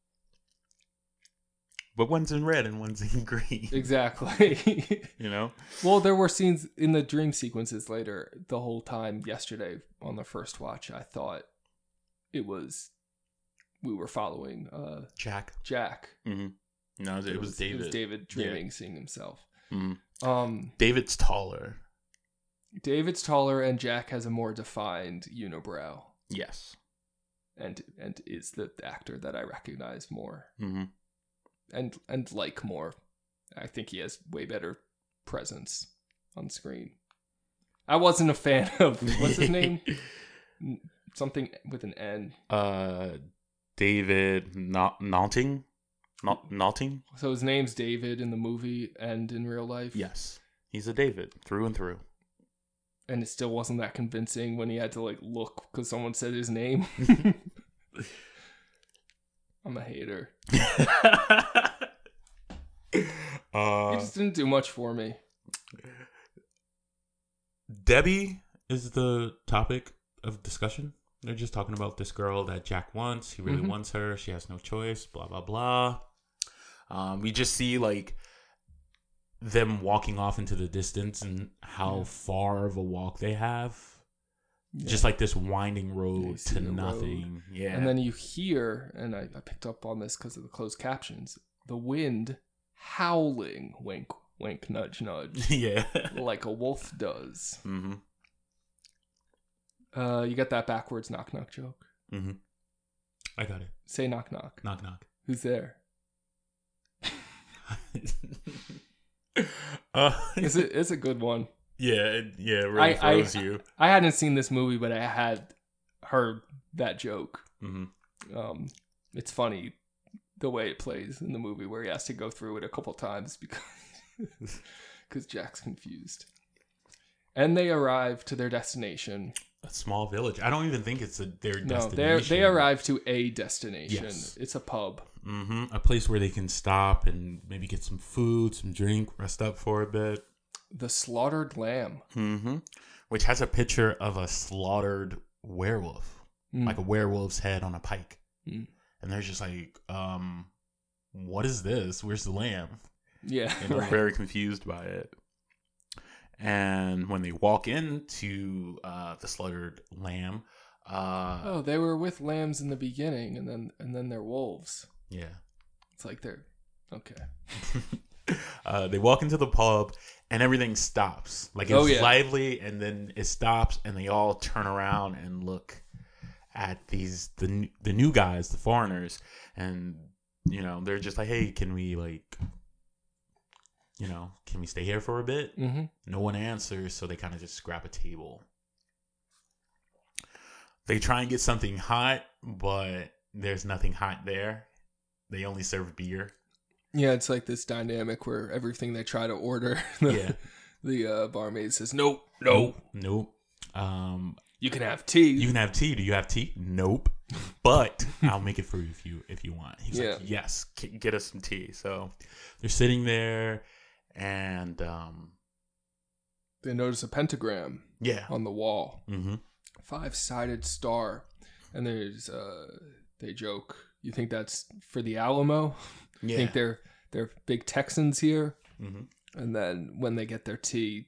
But one's in red and one's in green. Exactly. You know? Well, there were scenes in the dream sequences later. The whole time yesterday on the first watch, I thought we were following Jack. Mm-hmm. No, it was David. It was David dreaming, seeing himself. Mm-hmm. David's taller. David's taller, and Jack has a more defined unibrow. Yes. And is the actor that I recognize more. Mm-hmm. And like more. I think he has way better presence on screen. I wasn't a fan of, what's his name? Something with an N. David Naughting? Naughting? So his name's David in the movie and in real life? Yes. He's a David, through and through. And it still wasn't that convincing when he had to like look because someone said his name. I'm a hater. He just didn't do much for me. Debbie is the topic of discussion. They're just talking about this girl that Jack wants. He really wants her. She has no choice. Blah, blah, blah. We just see like them walking off into the distance and how far of a walk they have. Yeah. Just like this winding road to nothing. Road. Yeah. And then you hear, and I picked up on this because of the closed captions, the wind howling, wink, Wink, nudge, nudge. Yeah. Like a wolf does. Mm-hmm. You got that backwards knock knock joke? Mm-hmm. I got it. Say knock knock. Knock knock. Who's there? It's a good one. Yeah, it really throws you. I hadn't seen this movie, but I had heard that joke. Mm-hmm. It's funny the way it plays in the movie, where he has to go through it a couple times because Jack's confused. And they arrive to their destination. A small village. I don't even think it's their destination. No, they arrive to a destination. Yes. It's a pub. Mm-hmm. A place where they can stop and maybe get some food, some drink, rest up for a bit. The Slaughtered Lamb. Mm-hmm. Which has a picture of a slaughtered werewolf. Like a werewolf's head on a pike. And they're just like, what is this? Where's the lamb? Yeah. And they're very confused by it. And when they walk into the slaughtered lamb, they were with lambs in the beginning, and then they're wolves. Yeah, it's like they're okay. They walk into the pub, and everything stops. Like it's lively, and then it stops, and they all turn around and look at the new guys, the foreigners, and they're just like, hey, can we can we stay here for a bit? Mm-hmm. No one answers, so they kind of just grab a table. They try and get something hot, but there's nothing hot there. They only serve beer. Yeah, it's like this dynamic where everything they try to order, the barmaid says, nope. You can have tea. You can have tea. Do you have tea? Nope. But I'll make it for you if you want. He's like, yes, get us some tea. So they're sitting there, and they notice a pentagram. On the wall. Mm-hmm. 5-sided star, and there's they joke. You think that's for the Alamo? Yeah. Think they're big Texans here? Mm-hmm. And then when they get their tea,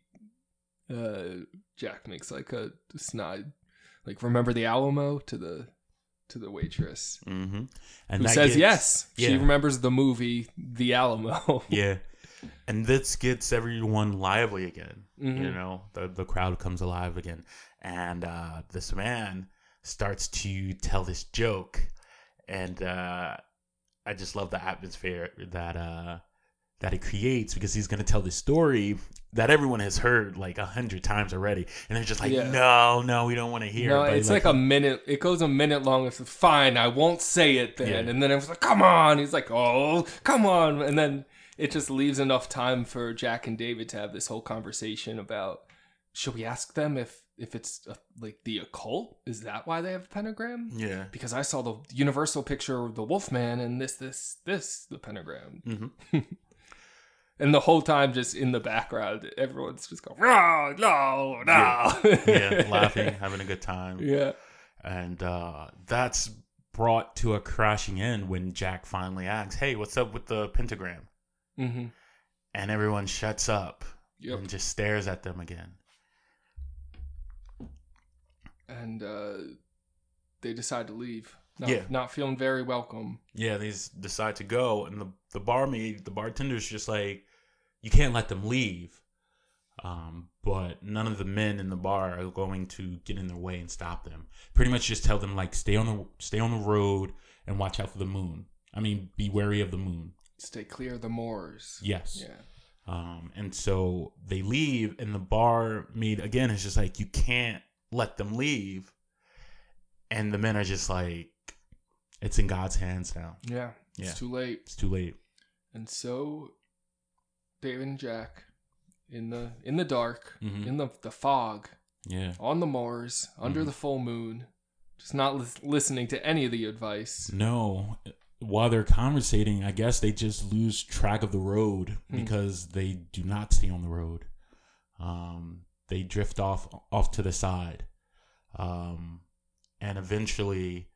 Jack makes like a snide, like, remember the Alamo to the waitress, mm-hmm. And who says yes. She remembers the movie The Alamo. Yeah. And this gets everyone lively again. Mm-hmm. The crowd comes alive again. And this man starts to tell this joke. And I just love the atmosphere that it creates, because he's going to tell this story that everyone has heard like 100 times already. And they're just like, no, we don't want to hear it. No, it's like a minute. It goes a minute long. It's fine, I won't say it then. Yeah. And then I was like, come on. He's like, oh, come on. And then it just leaves enough time for Jack and David to have this whole conversation about, should we ask them if it's like the occult? Is that why they have a pentagram? Yeah. Because I saw the universal picture of the Wolfman and this, the pentagram. Mm-hmm. And the whole time, just in the background, everyone's just going, no. Yeah, laughing, having a good time. Yeah. And that's brought to a crashing end when Jack finally asks, hey, what's up with the pentagram? Mm-hmm. And everyone shuts up and just stares at them again. And they decide to leave. Not feeling very welcome. Yeah, they decide to go. And the bartender's just like, you can't let them leave. But none of the men in the bar are going to get in their way and stop them. Pretty much just tell them, like, stay on the road and watch out for the moon. I mean, be wary of the moon. Stay clear of the moors. Yes. Yeah. And so they leave, and the barmaid, again, is just like, you can't let them leave. And the men are just like, it's in God's hands now. Yeah. It's too late. It's too late. And so David and Jack, in the dark, mm-hmm. in the fog, on the moors, under mm-hmm. the full moon, just not listening to any of the advice. No. While they're conversating, I guess they just lose track of the road because they do not stay on the road. They drift off to the side, and eventually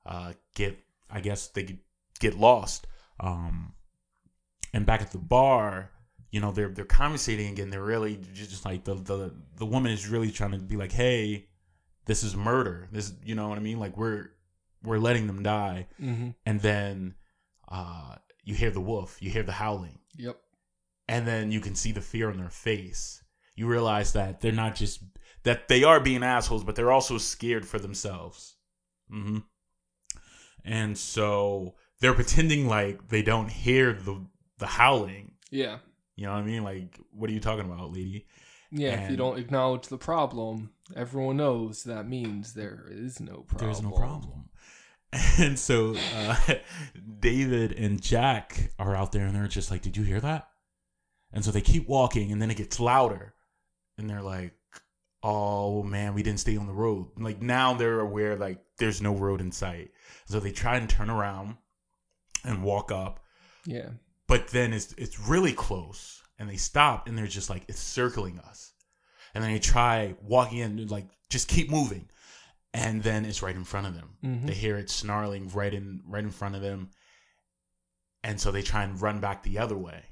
they get lost. And back at the bar, they're conversating again. They're really just like the woman is really trying to be like, hey, this is murder. This, you know what I mean? Like we're letting them die. Mm-hmm. And then you hear the wolf, you hear the howling. Yep. and then you can see the fear on their face. You realize that they're not just that they are being assholes, but they're also scared for themselves. Mm-hmm. And so they're pretending like they don't hear the howling. Yeah. You know what I mean? Like, what are you talking about, lady? Yeah, if you don't acknowledge the problem, everyone knows that means there is no problem. There's no problem. And so David and Jack are out there, and they're just like, did you hear that? And so they keep walking, and then it gets louder. And they're like, oh, man, we didn't stay on the road. Like, now they're aware, like, there's no road in sight. So they try and turn around and walk up. Yeah. But then it's really close. And they stop, and they're just like, it's circling us. And then they try walking in, like, just keep moving. And then it's right in front of them. Mm-hmm. They hear it snarling right in front of them. And so they try and run back the other way.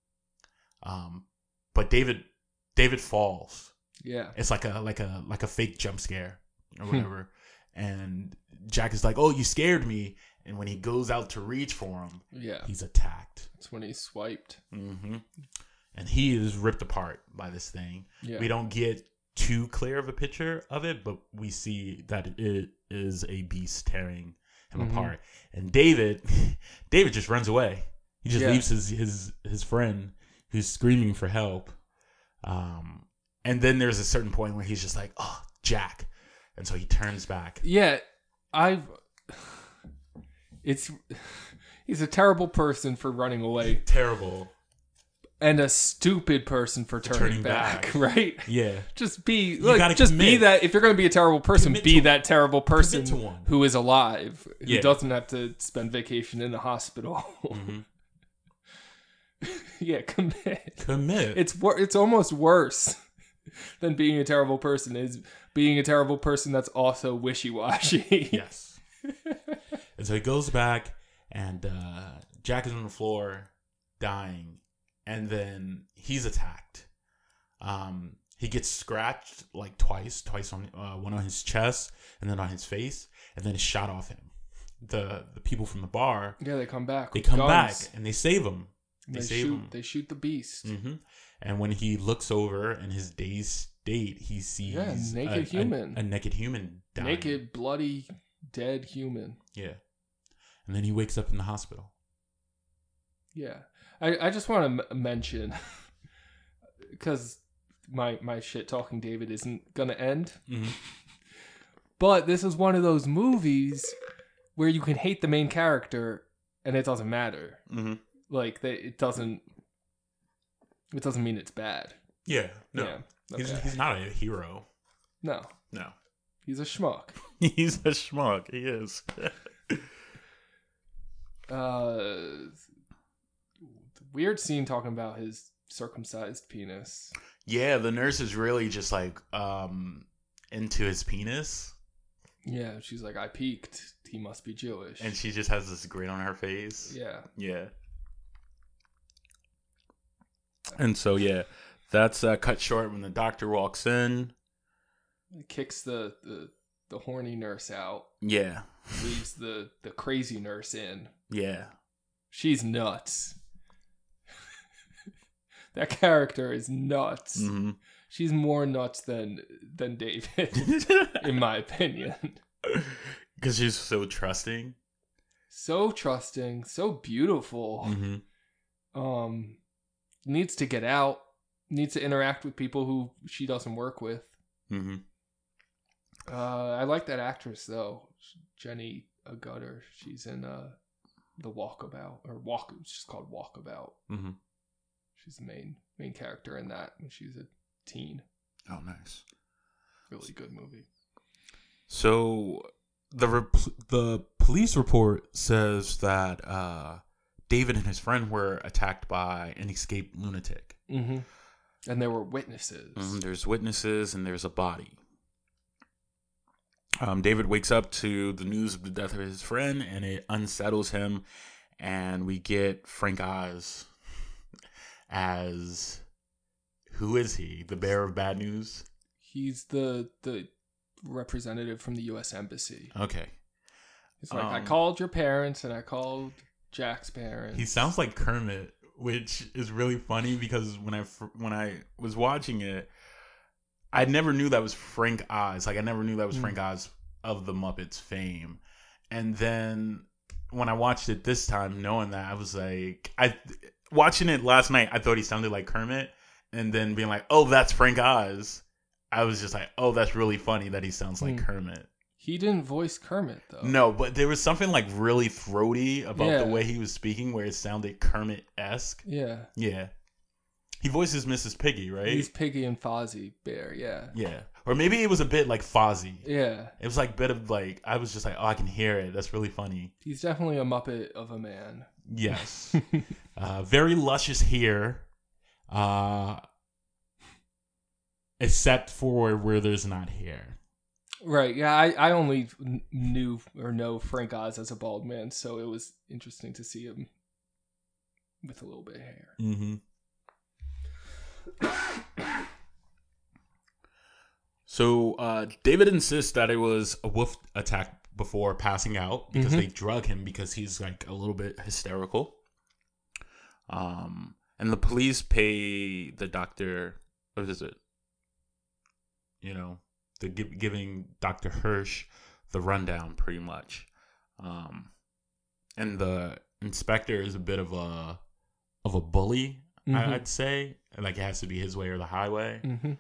But David falls. Yeah. It's like a fake jump scare or whatever. And Jack is like, oh, you scared me. And when he goes out to reach for him, he's attacked. That's when he's swiped. Mm-hmm. And he is ripped apart by this thing. Yeah. We don't get too clear of a picture of it, but we see that it is a beast tearing him apart. And David just runs away. He just leaves his friend who's screaming for help. And then there's a certain point where he's just like, oh, Jack. And so he turns back. Yeah, he's a terrible person for running away. Terrible. And a stupid person for turning back, right? Yeah. Be that. If you're going to be a terrible person, be that terrible person who is alive, who doesn't have to spend vacation in the hospital. Mm-hmm. Yeah, commit. It's almost worse than being a terrible person is being a terrible person that's also wishy-washy. Yes. And so he goes back, and Jack is on the floor, dying. And then he's attacked. He gets scratched like twice on one on his chest and then on his face, and then it's shot off him. The people from the bar, they come back. They come back and they save him. They save him. They shoot the beast. Mm-hmm. And when he looks over in his dazed state, he sees naked human, a naked human dying. Naked, bloody, dead human. Yeah. And then he wakes up in the hospital. Yeah. I just want to mention, because my shit talking David isn't going to end, but this is one of those movies where you can hate the main character and it doesn't matter. Mm-hmm. Like, it doesn't mean it's bad. Yeah, no. Yeah, okay. He's not a hero. No. He's a schmuck. He's a schmuck. He is. Weird scene talking about his circumcised penis. Yeah, the nurse is really just like into his penis. Yeah, she's like, I peeked. He must be Jewish. And she just has this grin on her face. Yeah. Yeah. And so, that's cut short when the doctor walks in. He kicks the horny nurse out. Yeah. Leaves the crazy nurse in. Yeah. She's nuts. That character is nuts. Mm-hmm. She's more nuts than David, in my opinion. Because she's so trusting. So trusting, so beautiful. Mm-hmm. Needs to get out. Needs to interact with people who she doesn't work with. Mm-hmm. I like that actress though, Jenny Agutter. She's in The Walkabout, it's just called Walkabout. Mm-hmm. She's the main character in that when she's a teen. Oh, nice. Really good movie. So the police report says that David and his friend were attacked by an escaped lunatic. Mm-hmm. And there were witnesses. There's witnesses and there's a body. David wakes up to the news of the death of his friend, and it unsettles him. And we get Frank Oz as, who is he? The bearer of bad news? He's the representative from the U.S. Embassy. Okay. He's like, I called your parents and I called Jack's parents. He sounds like Kermit which is really funny because when I was watching it, I never knew that was Frank Oz. Like I never knew that was Frank Oz of the Muppets fame. And then when I watched it this time, knowing that, I was like, watching it last night, I thought he sounded like Kermit, and then being like, oh, that's Frank Oz. I was just like, oh, that's really funny that he sounds like Kermit. He didn't voice Kermit, though. No, but there was something like really throaty about the way he was speaking where it sounded Kermit-esque. Yeah. Yeah. He voices Mrs. Piggy, right? He's Piggy and Fozzie Bear, yeah. Yeah. Or maybe it was a bit like Fozzie. Yeah. It was like a bit of like, I was just like, oh, I can hear it. That's really funny. He's definitely a Muppet of a man. Yes. Very luscious hair. Except for where there's not hair. Right, yeah, I only knew or know Frank Oz as a bald man, so it was interesting to see him with a little bit of hair. Mm-hmm. So David insists that it was a wolf attack before passing out because they drug him because he's like a little bit hysterical. And the police pay the doctor, what is it? You know, they're giving Dr. Hirsch the rundown pretty much. And the inspector is a bit of a bully, I'd say. Like it has to be his way or the highway. Mm-hmm.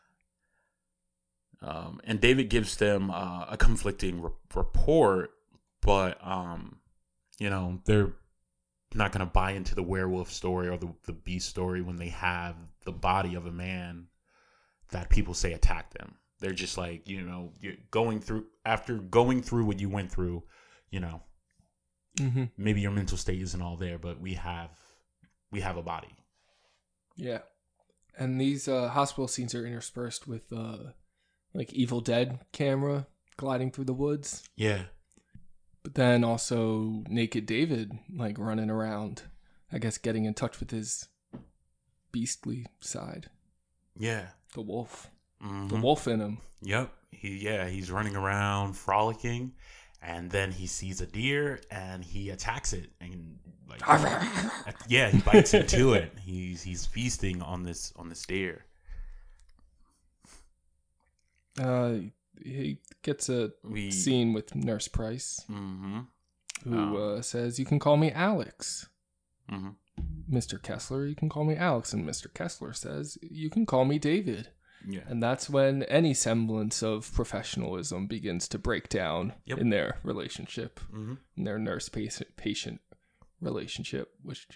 And David gives them a conflicting report, but you know, they're not going to buy into the werewolf story or the beast story when they have the body of a man that people say attacked them. They're just like, you know, you're after going through what you went through, you know, maybe your mental state isn't all there, but we have a body. Yeah. And these hospital scenes are interspersed with like Evil Dead camera gliding through the woods. Yeah. But then also Naked David like running around, I guess getting in touch with his beastly side. Yeah. The wolf. Mm-hmm. The wolf in him. Yep. He's running around frolicking, and then he sees a deer and he attacks it and like he bites into it. He's feasting on this deer. He gets a scene with Nurse Price, who says, "You can call me Alex." Mr. Kessler, you can call me Alex. And Mr. Kessler says, you can call me David. Yeah. And that's when any semblance of professionalism begins to break down in their relationship, in their nurse-patient relationship, which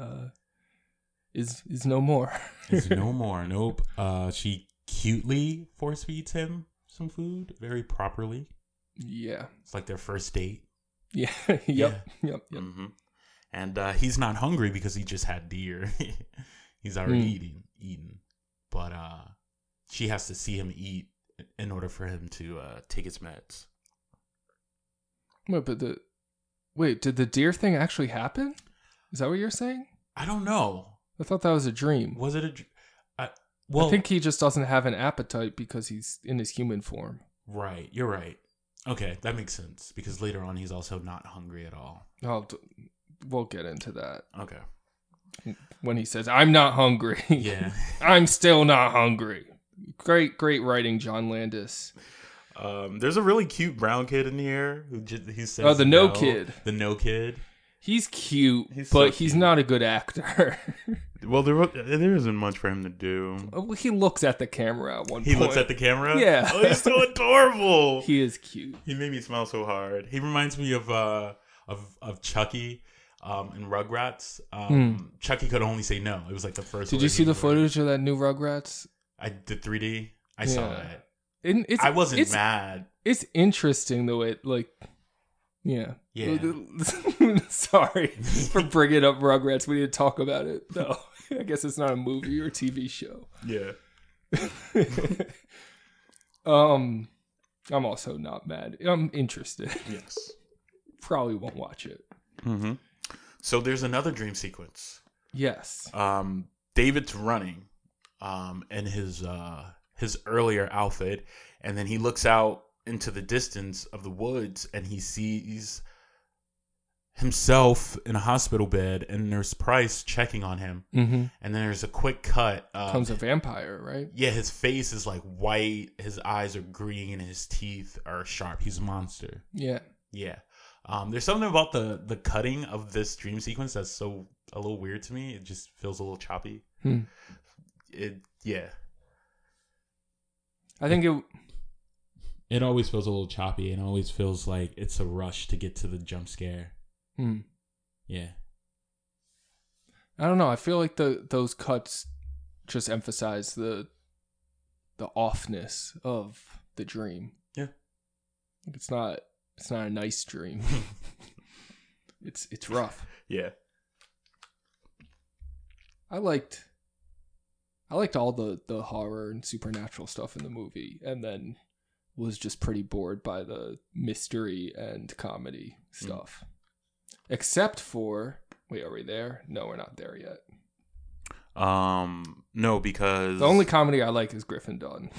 is no more. Is no more. Nope. She cutely force feeds him some food very properly. Yeah. It's like their first date. Yeah. Yep. And he's not hungry because he just had deer. He's already eating. But she has to see him eat in order for him to take his meds. Wait, did the deer thing actually happen? Is that what you're saying? I don't know. I thought that was a dream. Was it I think he just doesn't have an appetite because he's in his human form. Right, you're right. Okay, that makes sense. Because later on, he's also not hungry at all. Oh, we'll get into that. Okay. When he says, I'm not hungry. Yeah. I'm still not hungry. Great writing, John Landis. There's a really cute brown kid in here who he says, "Oh, the no kid." The no kid. He's cute, but he's not a good actor. Well, there isn't much for him to do. He looks at the camera at one point. He looks at the camera? Yeah. Oh, he's so adorable. He is cute. He made me smile so hard. He reminds me of Chucky in Rugrats. Chucky could only say no. It was like the first. Did you see the footage of that new Rugrats? I did 3D. I saw it. I wasn't mad. It's interesting though. Yeah. Sorry for bringing up Rugrats. We need to talk about it though. I guess it's not a movie or TV show. Yeah. I'm also not mad. I'm interested. Yes. Probably won't watch it. Mm-hmm. So there's another dream sequence. Yes. David's running, in his earlier outfit, and then he looks out into the distance of the woods, and he sees himself in a hospital bed and Nurse Price checking on him. Mm-hmm. And then there's a quick cut. Comes a vampire, right? Yeah, his face is like white, his eyes are green, and his teeth are sharp. He's a monster. Yeah. Yeah. There's something about the cutting of this dream sequence that's a little weird to me. It just feels a little choppy. Yeah. I think it always feels a little choppy, and always feels like it's a rush to get to the jump scare. Yeah. I don't know. I feel like those cuts just emphasize the offness of the dream. Yeah. It's not a nice dream. It's rough. Yeah. I liked all the horror and supernatural stuff in the movie, and then was just pretty bored by the mystery and comedy stuff. Except for, wait, are we there? No, we're not there yet. No, because the only comedy I like is Griffin Dunn.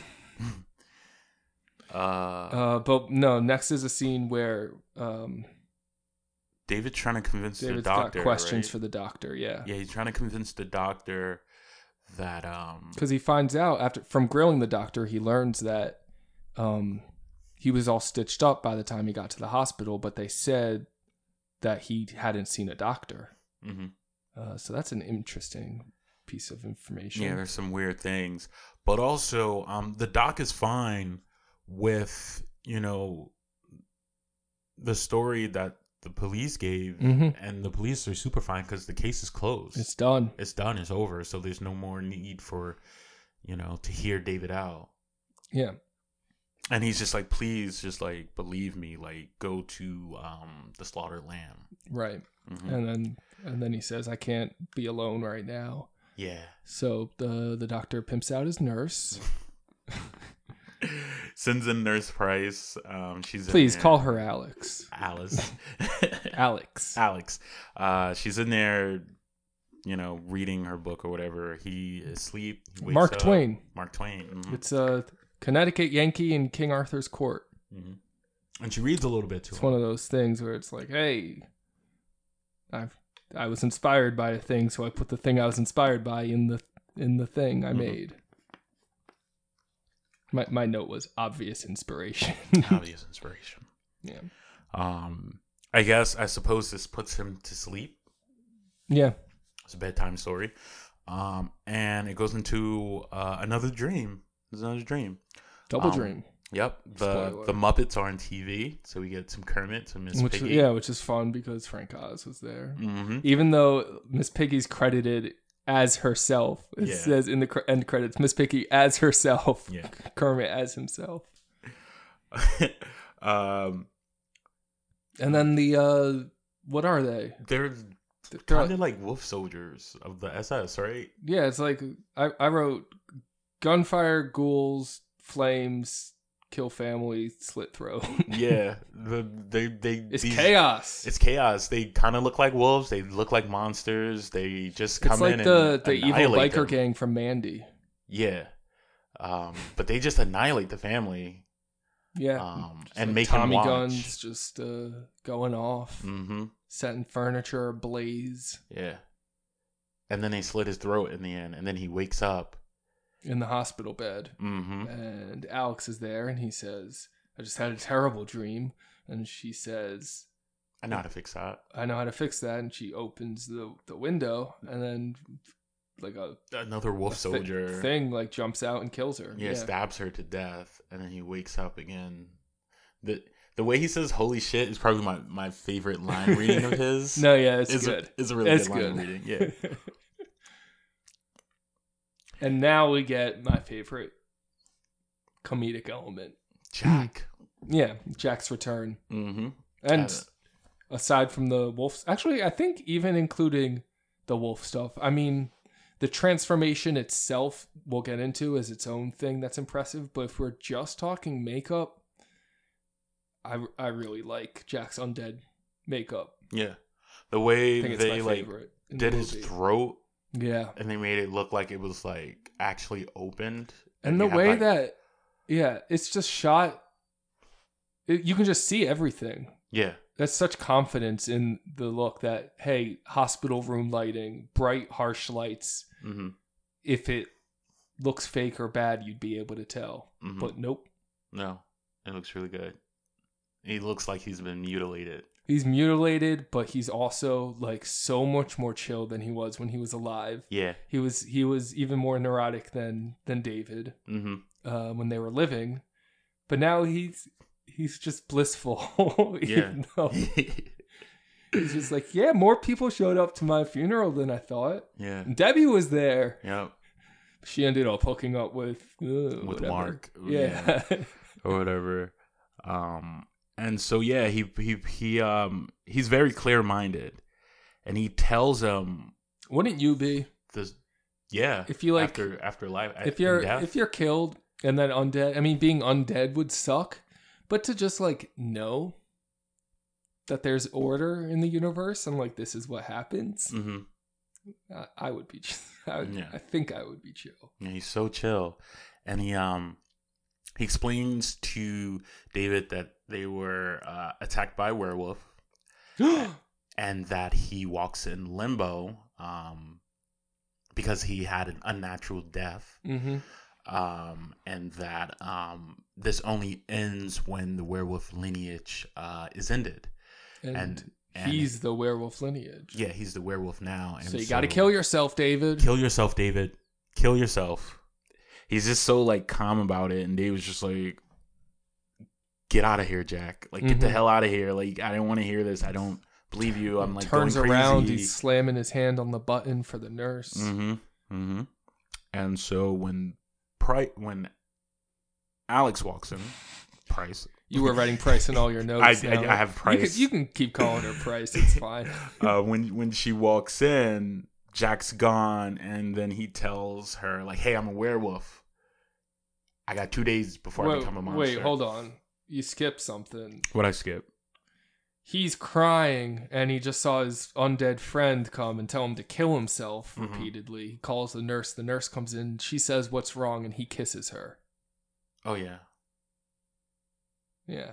But no, next is a scene where David's trying to convince David's the doctor. Got questions right? for the doctor, yeah. Yeah, he's trying to convince the doctor that because he finds out from grilling the doctor, he learns that he was all stitched up by the time he got to the hospital, but they said that he hadn't seen a doctor. So that's an interesting piece of information. Yeah, there's some weird things, but also the doc is fine with the story that the police gave, and the police are super fine because the case is closed. It's done. It's over. So there's no more need for to hear David out. Yeah. And he's just like, please, just like believe me, like go to the slaughtered lamb. Right. And then he says, I can't be alone right now. Yeah. So the doctor pimps out his nurse. Sends in Nurse Price. Please call her Alex. Alice. Alex. She's in there, reading her book or whatever. He is asleep. He wakes Mark up. Twain. Mark Twain. It's a Connecticut Yankee in King Arthur's court. And she reads a little bit to him. It's one of those things where it's like, hey, I was inspired by a thing, so I put the thing I was inspired by in the thing I made. My note was obvious inspiration. Obvious inspiration. Yeah. I suppose this puts him to sleep. Yeah. It's a bedtime story. And it goes into another dream. There's another dream. Double dream. Yep. The Muppets are on TV, so we get some Kermit, some Miss Piggy. Yeah, which is fun because Frank Oz was there. Even though Miss Piggy's credited as herself. It says in the end credits, Miss Piggy as herself. Yeah. Kermit as himself. And then the what are they? They're kind of like wolf soldiers of the SS, right? Yeah, it's like I wrote gunfire, ghouls, flames, kill family, slit throat. Yeah, it's chaos. It's chaos. They kind of look like wolves. They look like monsters. They just come in and the evil biker them. gang from Mandy. Yeah, but they just annihilate the family. Yeah, and like make Tommy him watch. guns just going off, setting furniture ablaze. Yeah, and then they slit his throat in the end, and then he wakes up in the hospital bed. And Alex is there, and he says, "I just had a terrible dream." And she says, "I know how to fix that." And she opens the window, and then like another wolf soldier thing like jumps out and kills her. Yeah, stabs her to death, and then he wakes up again. The way he says "holy shit" is probably my favorite line reading of his. No, yeah, it's good. It's a really good line reading. Yeah. And now we get my favorite comedic element, Jack. Yeah, Jack's return. And aside from the wolves, actually, I think even including the wolf stuff, I mean, the transformation itself we'll get into as its own thing that's impressive. But if we're just talking makeup, I really like Jack's undead makeup. Yeah, the way they like did his throat. Yeah, and they made it look like it was like actually opened. And the way that, it's just shot. You can just see everything. Yeah, that's such confidence in the look that, hey, hospital room lighting, bright, harsh lights. Mm-hmm. If it looks fake or bad, you'd be able to tell. Mm-hmm. But nope. No, it looks really good. He looks like he's been mutilated. He's mutilated, but he's also like so much more chill than he was when he was alive. Yeah. He was even more neurotic than David when they were living. But now he's just blissful. Even though he's just like, yeah, more people showed up to my funeral than I thought. Yeah. And Debbie was there. Yep. She ended up hooking up with whatever. Mark. Yeah. Or whatever. And so yeah, he's very clear-minded, and he tells him, wouldn't you be? Yeah. If you like after life, if you're killed and then undead, I mean, being undead would suck, but to just like know that there's order in the universe and like this is what happens, I would be. I think I would be chill. Yeah, he's so chill, and he explains to David that they were attacked by a werewolf, and that he walks in limbo because he had an unnatural death, and that this only ends when the werewolf lineage is ended, and he's the werewolf lineage. Yeah, he's the werewolf now. And so you got to kill yourself, David. Kill yourself, David. Kill yourself. He's just so like calm about it, and David's just like, "Get out of here, Jack! Like, get the hell out of here! Like, I don't want to hear this. I don't believe you. I'm like turns going crazy." around. He's slamming his hand on the button for the nurse. And so when Alex walks in, Price. You were writing Price in all your notes. I have Price. You can keep calling her Price. It's fine. When she walks in, Jack's gone, and then he tells her like, "Hey, I'm a werewolf. I got 2 days before I become a monster." Wait, hold on. You skipped something. What'd I skip? He's crying, and he just saw his undead friend come and tell him to kill himself repeatedly. He calls the nurse. The nurse comes in. She says what's wrong, and he kisses her. Oh, yeah. Yeah.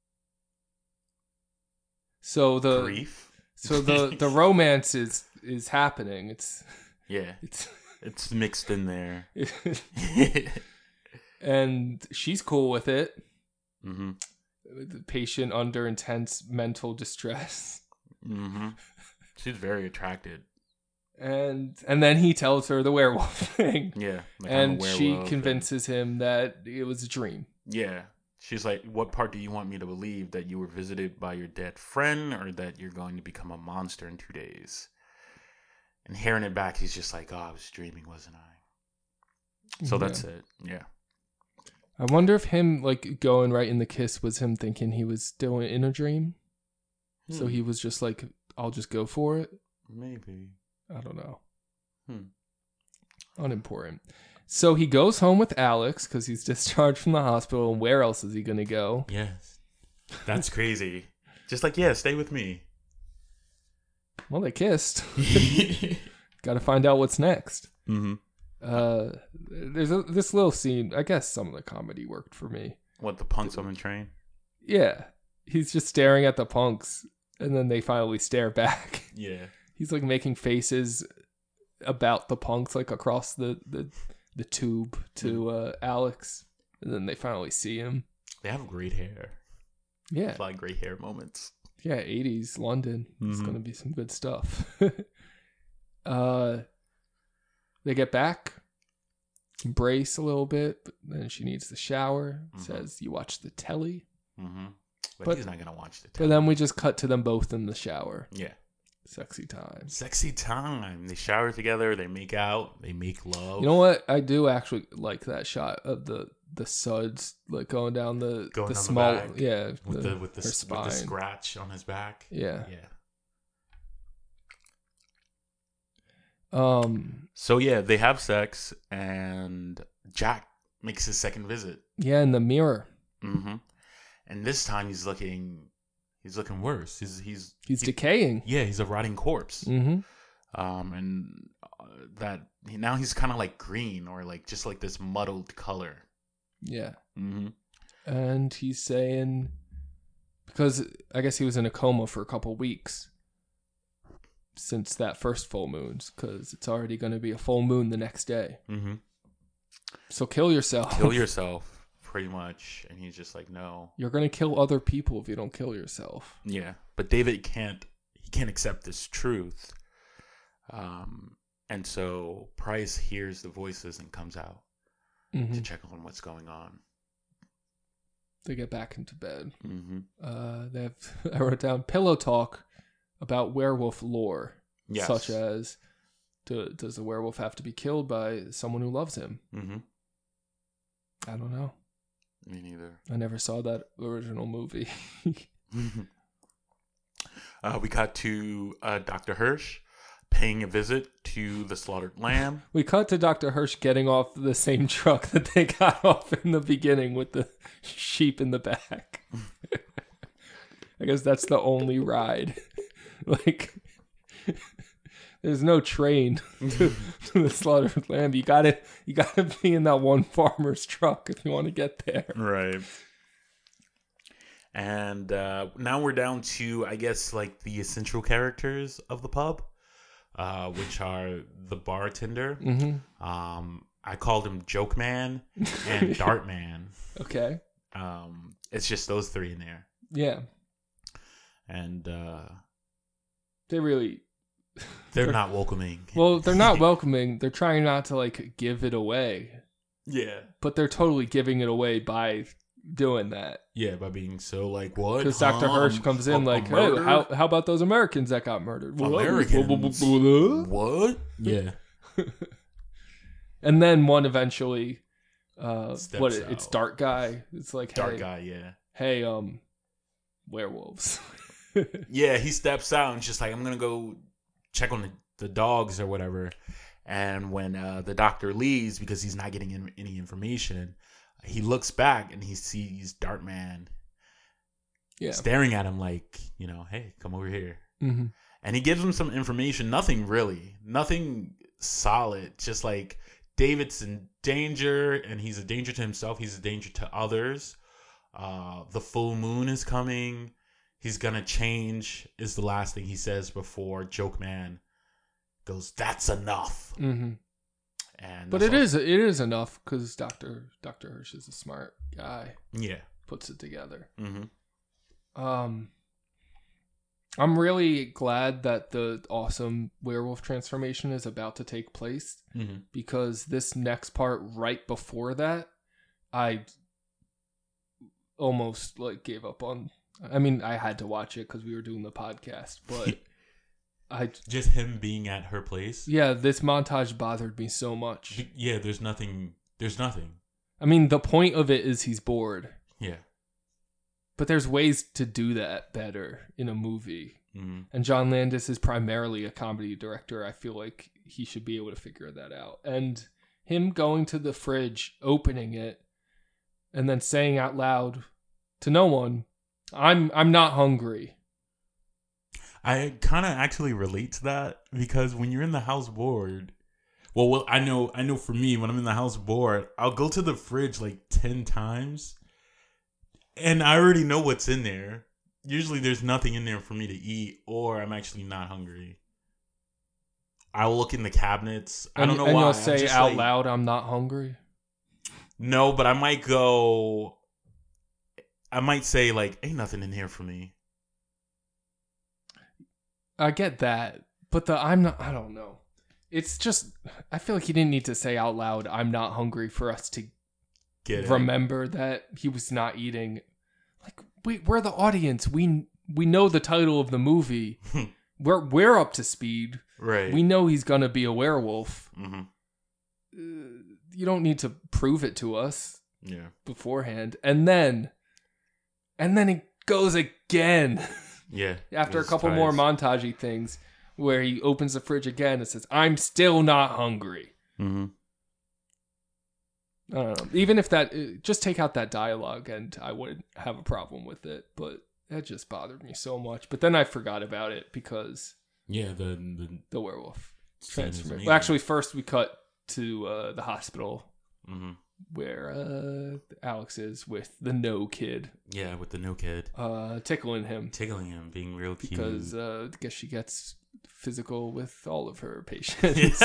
So the grief. So the romance is happening. It's mixed in there. And she's cool with it. The patient under intense mental distress. She's very attracted. And then he tells her the werewolf thing. Yeah. Like, and she convinces him that it was a dream. Yeah. She's like, what part do you want me to believe? That you were visited by your dead friend, or that you're going to become a monster in 2 days? And hearing it back, he's just like, oh, I was dreaming, wasn't I? So that's it. Yeah. I wonder if him like going right in the kiss was him thinking he was still in a dream. So he was just like, I'll just go for it. Maybe. I don't know. Unimportant. So he goes home with Alex because he's discharged from the hospital. And where else is he going to go? Yes. That's crazy. Just like, yeah, stay with me. Well, they kissed. Got to find out what's next. There's this little scene. I guess some of the comedy worked for me. What, the punks on the train? Yeah. He's just staring at the punks, and then they finally stare back. Yeah. He's like making faces about the punks, like across the tube to Alex, and then they finally see him. They have great hair. Yeah. A lot of great hair moments. Yeah, 80s London. It's going to be some good stuff. They get back, embrace a little bit, but then she needs the shower. Says, you watch the telly. But he's not going to watch the telly. But then we just cut to them both in the shower. Yeah. Sexy time. Sexy time. They shower together. They make out. They make love. You know what? I do actually like that shot of the suds like going down the small the back, yeah with the scratch on his back. Yeah. So yeah, they have sex, and Jack makes his second visit. Yeah, in the mirror. And this time he's looking worse. He's decaying. Yeah, he's a rotting corpse. And that now he's kind of like green, or like just like this muddled color. Yeah. And he's saying, because I guess he was in a coma for a couple weeks since that first full moon, because it's already going to be a full moon the next day. Mm-hmm. So kill yourself. Kill yourself, pretty much. And he's just like, no. You're going to kill other people if you don't kill yourself. Yeah, but David can't accept this truth. And so Price hears the voices and comes out to check on what's going on. They get back into bed. Mm-hmm. I wrote down pillow talk about werewolf lore, yes. such as does a werewolf have to be killed by someone who loves him? Mm-hmm. I don't know. Me neither. I never saw that original movie. We got to Dr. Hirsch paying a visit to the slaughtered lamb. We cut to Dr. Hirsch getting off the same truck that they got off in the beginning with the sheep in the back. I guess that's the only ride. Like, there's no train to the slaughtered lamb. You gotta be in that one farmer's truck if you want to get there. Right. And now we're down to, I guess, like the essential characters of the pub, which are the bartender. Mm-hmm. I called him Joke Man and Dart Man. Okay. It's just those three in there. Yeah. And they're not welcoming. Well, they're not welcoming. They're trying not to like give it away. Yeah. But they're totally giving it away by doing that. Yeah, by being so like, what? Because Dr. Hirsch comes in like, hey, how about those Americans that got murdered? Americans? What? Yeah. And then one eventually, Steps it's out. Dart Guy. It's like, Dart Guy, yeah. Hey, werewolves. Yeah, he steps out and just like, I'm gonna go check on the dogs or whatever. And when the doctor leaves because he's not getting any information, he looks back and he sees Dartman staring at him like, hey, come over here. Mm-hmm. And he gives him some information. Nothing solid. Just like David's in danger and he's a danger to himself. He's a danger to others. The full moon is coming. He's gonna change is the last thing he says before Joke Man goes, that's enough. Mm-hmm. But it is enough because Dr. Hirsch is a smart guy. Yeah. Puts it together. Mm-hmm. I'm really glad that the awesome werewolf transformation is about to take place, because this next part right before that, I almost like gave up on. I mean, I had to watch it because we were doing the podcast, but just him being at her place. Yeah, this montage bothered me so much. Yeah, there's nothing. I mean, the point of it is he's bored. Yeah. But there's ways to do that better in a movie. Mm-hmm. And John Landis is primarily a comedy director. I feel like he should be able to figure that out. And him going to the fridge, opening it, and then saying out loud to no one, I'm not hungry. I kind of actually relate to that because when you're in the house bored, well, I know for me, when I'm in the house bored, I'll go to the fridge like 10 times and I already know what's in there. Usually there's nothing in there for me to eat or I'm actually not hungry. I'll look in the cabinets. I don't know why. And you'll say out loud, I'm not hungry? No, but I might say like, ain't nothing in here for me. I get that, but I don't know. It's just, I feel like he didn't need to say out loud, I'm not hungry, for us to remember that he was not eating. Like, we're the audience. We know the title of the movie. We're up to speed. Right. We know he's gonna be a werewolf. Mm-hmm. You don't need to prove it to us. Yeah. Beforehand, and then it goes again. Yeah. After a couple more montagey things where he opens the fridge again and says, I'm still not hungry. Mm-hmm. I don't know. Even if just take out that dialogue and I wouldn't have a problem with it. But that just bothered me so much. But then I forgot about it because... Yeah, the werewolf transformation. Well, actually, first we cut to the hospital. Mm-hmm. where Alex is with the No Kid. Yeah, with the No Kid. Tickling him, being real cute. because I guess she gets physical with all of her patients.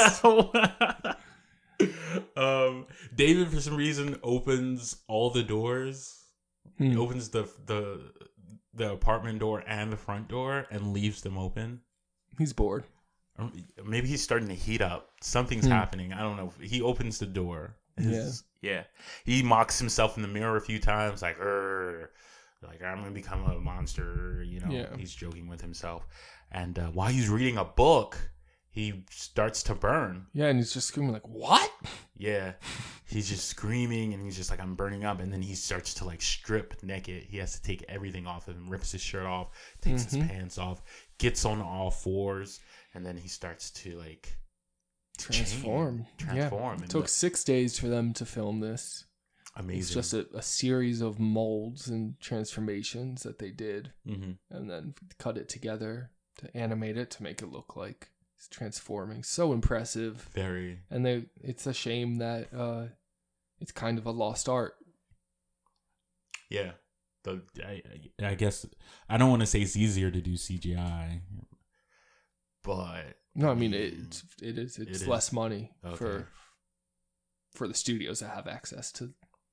David, for some reason, opens all the doors. He opens the apartment door and the front door and leaves them open. He's bored. Maybe he's starting to heat up. Something's happening. I don't know. He opens the door. Yeah. He mocks himself in the mirror a few times, like I'm gonna become a monster. You know, he's joking with himself. And while he's reading a book, he starts to burn. Yeah, and he's just screaming like, "What?" Yeah, he's just screaming, and he's just like, "I'm burning up." And then he starts to like strip naked. He has to take everything off of him, rips his shirt off, takes his pants off, gets on all fours, and then he starts to like transform. Yeah. It took 6 days for them to film this. Amazing. It's just a series of molds and transformations that they did, and then cut it together to animate it to make it look like it's transforming. So impressive. Very. And it's a shame that it's kind of a lost art. Yeah. I guess I don't want to say it's easier to do CGI, but no, I mean it is. It's less money for the studios that have access to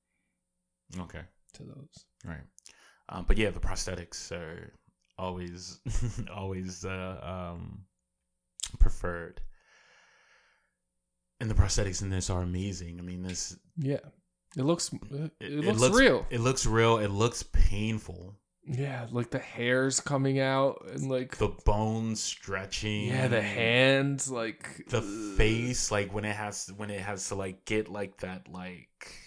those. Right. But yeah, the prosthetics are always preferred, and the prosthetics in this are amazing. I mean, this it looks real. It looks real. It looks painful. Yeah, like the hair's coming out and like the bones stretching. Yeah, the hands, like the face, like when it has to like get like that like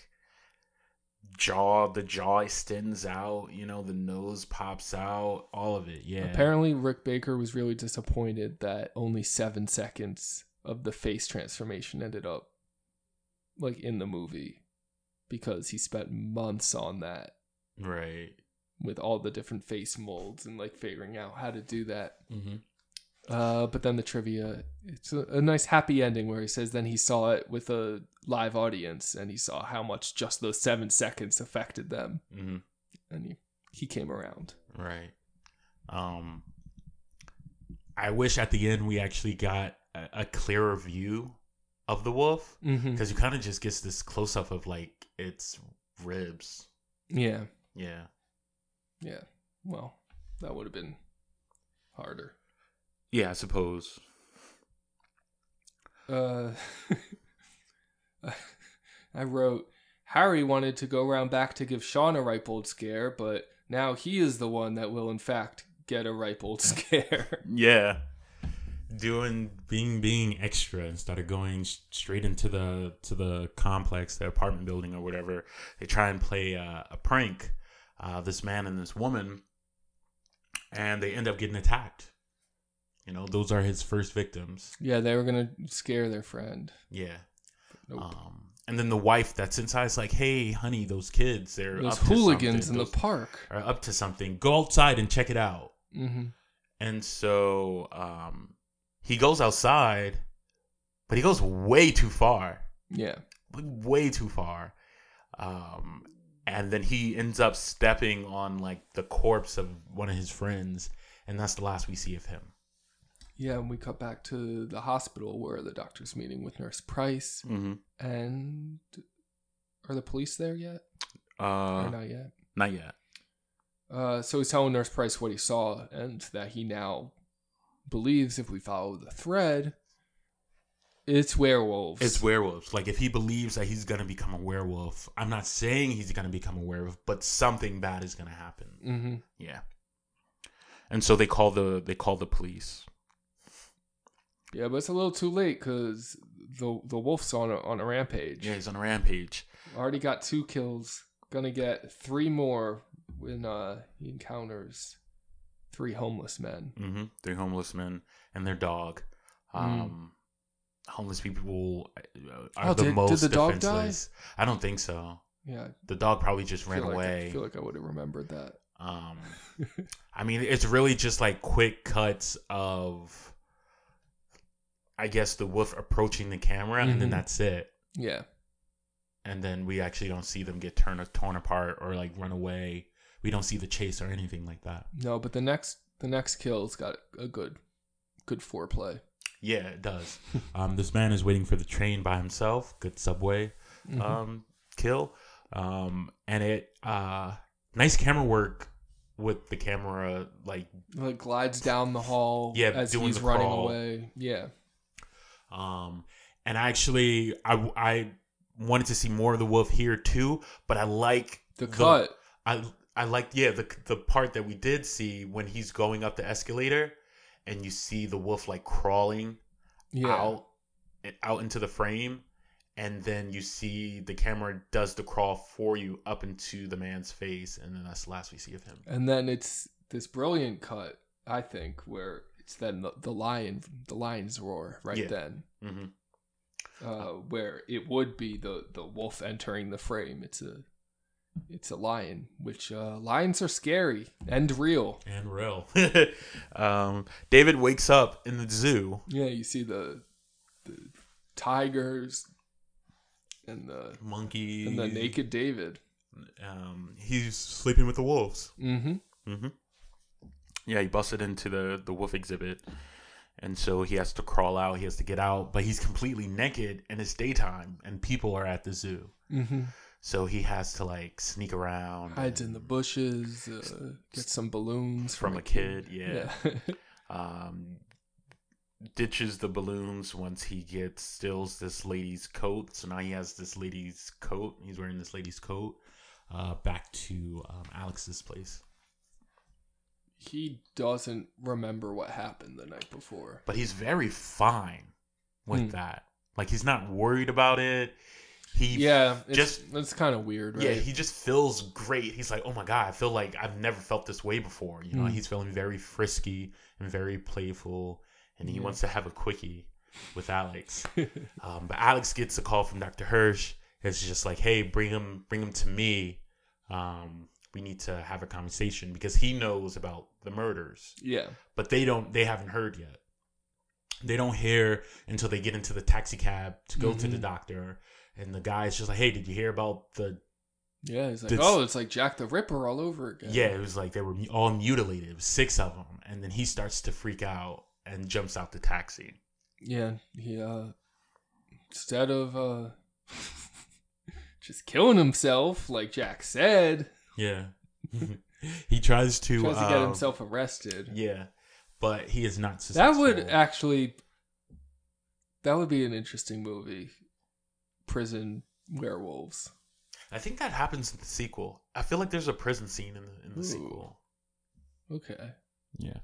jaw, the jaw extends out, you know, the nose pops out, all of it. Yeah. Apparently Rick Baker was really disappointed that only 7 seconds of the face transformation ended up like in the movie, because he spent months on that. Right. With all the different face molds and like figuring out how to do that. But then the trivia, it's a nice happy ending where he says then he saw it with a live audience and he saw how much just those 7 seconds affected them. And he came around. Right. I wish at the end we actually got a clearer view of the wolf, because you kind of just gets this close up of like its ribs. Yeah. Well, that would have been harder. Yeah, I suppose. I wrote, Harry wanted to go around back to give Sean a ripe old scare, but now he is the one that will in fact get a ripe old scare. Yeah. Being extra instead of going straight into the complex, the apartment building or whatever. They try and play a prank, this man and this woman, and they end up getting attacked. You know, those are his first victims. Yeah, they were gonna scare their friend. Yeah. Nope. And then the wife that's inside is like, "Hey, honey, those kids, they're those up to hooligans something. in the park are up to something. Go outside and check it out." And so he goes outside, but he goes way too far. Yeah, way too far. And then he ends up stepping on like the corpse of one of his friends, and that's the last we see of him. Yeah, and we cut back to the hospital where the doctor's meeting with Nurse Price. And are the police there yet? Or not yet? Not yet. So he's telling Nurse Price what he saw, and that he now believes, if we follow the thread, it's werewolves. It's werewolves. Like, if he believes that he's going to become a werewolf, I'm not saying he's going to become a werewolf, but something bad is going to happen. Yeah. And so they call the police. Yeah, but it's a little too late because the wolf's on a rampage. Yeah, he's on a rampage. Already got 2 kills. Gonna get 3 more when he encounters 3 homeless men. 3 homeless men and their dog. Homeless people are the most did the dog defenseless. Die? I don't think so. Yeah, the dog probably just ran away. I feel like I would have remembered that. I mean, it's really just like quick cuts of, I guess, the wolf approaching the camera, and then that's it. Yeah. and then we actually don't see them get torn apart or like run away. We don't see the chase or anything like that. No, but the next kill's got a good foreplay. Yeah, it does. This man is waiting for the train by himself. Good subway kill. And it nice camera work with the camera like glides down the hall as he's running away. Yeah. And actually I wanted to see more of the wolf here too, but I like the cut. I like the part that we did see when he's going up the escalator and you see the wolf like crawling out into the frame, and then you see the camera does the crawl for you up into the man's face, and then that's the last we see of him. And then it's this brilliant cut, I think, where it's then the lion's roar then. Mm-hmm. Where it would be the wolf entering the frame. It's a lion, which lions are scary and real. David wakes up in the zoo. Yeah, you see the tigers and the monkey and the naked David. He's sleeping with the wolves. Mm-hmm. Mm-hmm. Yeah, he busted into the wolf exhibit, and so he has to crawl out. He has to get out, but he's completely naked, and it's daytime, and people are at the zoo. Mm-hmm. So he has to like sneak around, hides in the bushes, get some balloons from a kid. Yeah. Ditches the balloons once he steals this lady's coat. So now he has this lady's coat. He's wearing this lady's coat. Back to Alex's place. He doesn't remember what happened the night before, but he's very fine with that. Like he's not worried about it. It's kind of weird, right? Yeah, he just feels great. He's like, oh my God, I feel like I've never felt this way before. You know, he's feeling very frisky and very playful, and he wants to have a quickie with Alex. But Alex gets a call from Dr. Hirsch. It's just like, hey, bring him to me. We need to have a conversation because he knows about the murders. Yeah. But they haven't heard yet. They don't hear until they get into the taxi cab to go to the doctor. And the guy's just like, hey, did you hear about the... Yeah, he's like, it's like Jack the Ripper all over again. Yeah, it was like they were all mutilated. It was 6 of them. And then he starts to freak out and jumps out the taxi. Yeah, he, instead of just killing himself, like Jack said... Yeah. He tries to get himself arrested. Yeah, but he is not successful. That would be an interesting movie. Prison werewolves. I think that happens in the sequel. I feel like there's a prison scene in the sequel. Okay. Yeah.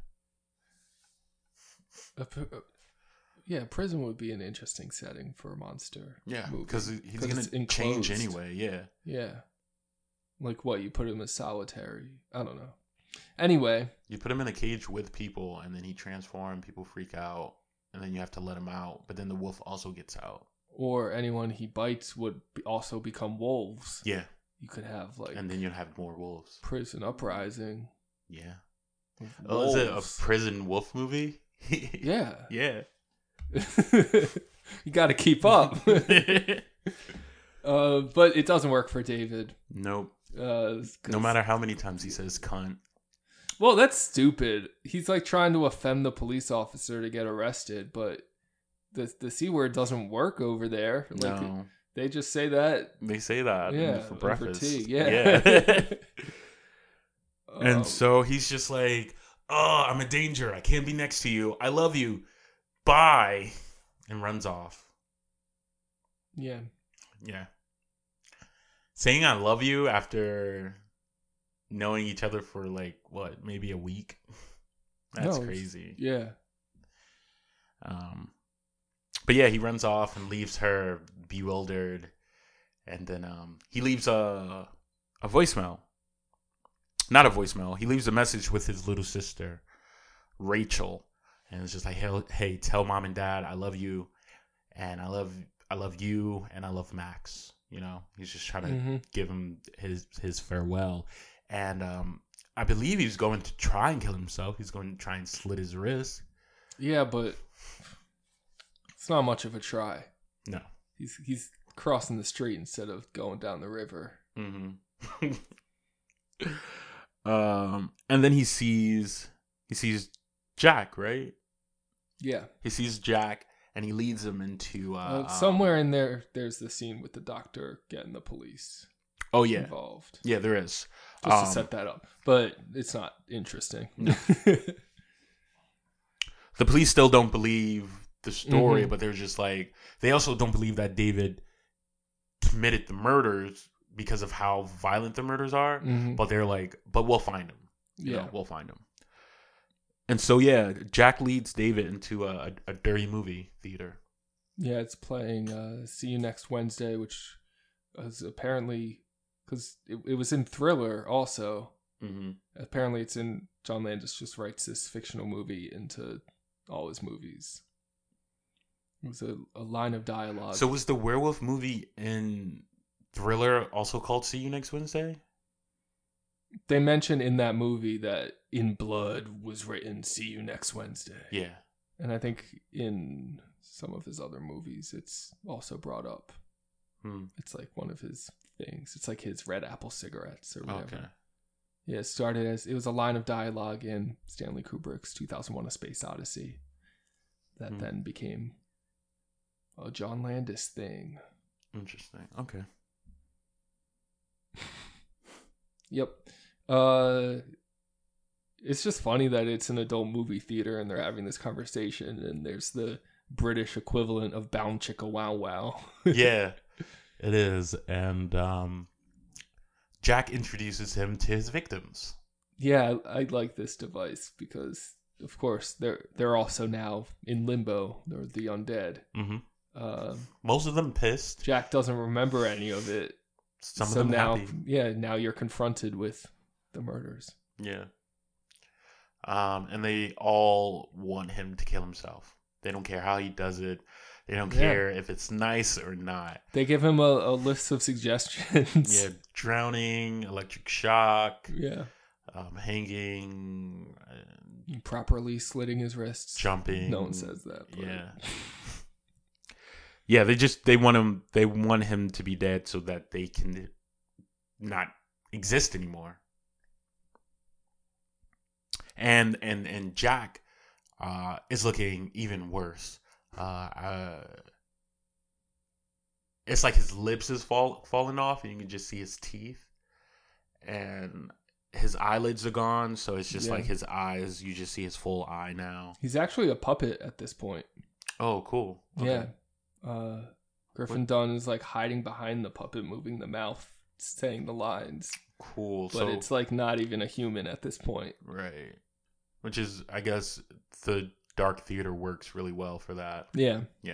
Prison would be an interesting setting for a monster. Yeah, because he's going to change anyway. Yeah. Yeah. Like what? You put him as solitary? I don't know. Anyway. You put him in a cage with people, and then he transforms, people freak out, and then you have to let him out. But then the wolf also gets out. Or anyone he bites would also become wolves. Yeah. You could have like... And then you'd have more wolves. Prison Uprising. Yeah. Oh, is it a prison wolf movie? Yeah. Yeah. You got to keep up. But it doesn't work for David. Nope. No matter how many times he says cunt. Well, that's stupid. He's like trying to offend the police officer to get arrested, but the C word doesn't work over there. Like, no. They just say that. They say that for breakfast. For tea. Yeah. And so he's just like, oh, I'm a danger. I can't be next to you. I love you. Bye. And runs off. Yeah. Yeah. Saying I love you after knowing each other for like, what, maybe a week? That's crazy. Yeah. But yeah, he runs off and leaves her bewildered. And then he leaves a voicemail. Not a voicemail. He leaves a message with his little sister, Rachel. And it's just like, hey, tell mom and dad I love you. And I love you. And I love Max. You know, he's just trying to give him his farewell. And I believe he's going to try and kill himself. He's going to try and slit his wrist. Yeah, but it's not much of a try. No. He's crossing the street instead of going down the river. Mm-hmm. And then he sees Jack, right? Yeah. He sees Jack, and he leads him into somewhere in there. There's the scene with the doctor getting the police. Oh yeah, involved. Yeah, there is. Just to set that up, but it's not interesting. No. The police still don't believe the story, but they're just like, they also don't believe that David committed the murders because of how violent the murders are. But they're like, but we'll find him. You know, we'll find him. And so, yeah, Jack leads David into a dirty movie theater. Yeah, it's playing See You Next Wednesday, which is apparently, because it was in Thriller also. Apparently it's in, John Landis just writes this fictional movie into all his movies. It was a line of dialogue. So was the werewolf movie in Thriller also called See You Next Wednesday? They mention in that movie that in blood was written See You Next Wednesday. Yeah. And I think in some of his other movies it's also brought up. It's like one of his things. It's like his Red Apple cigarettes or whatever. Okay. Yeah, it started as, it was a line of dialogue in Stanley Kubrick's 2001: A Space Odyssey that then became a John Landis thing. Interesting. Okay. Yep. It's just funny that it's an adult movie theater and they're having this conversation and there's the British equivalent of Bound Chicka Wow Wow. Yeah, it is. And Jack introduces him to his victims. Yeah, I like this device because, of course, they're also now in limbo. They're the undead. Most of them pissed. Jack doesn't remember any of it. Some of them now, happy. Yeah, now you're confronted with the murders. Yeah. And they all want him to kill himself. They don't care how he does it. They don't care if it's nice or not. They give him a list of suggestions. Yeah, drowning, electric shock. Yeah. Hanging. Properly slitting his wrists. Jumping. No one says that. But. Yeah. Yeah, they want him to be dead so that they can not exist anymore. And Jack is looking even worse. It's like his lips is falling off, and you can just see his teeth, and his eyelids are gone. So it's just like his eyes. You just see his full eye now. He's actually a puppet at this point. Oh, cool. Okay. Yeah. Griffin Dunn is like hiding behind the puppet, moving the mouth, saying the lines. Cool. But it's like not even a human at this point. Right. Which is, I guess, the dark theater works really well for that. Yeah. Yeah.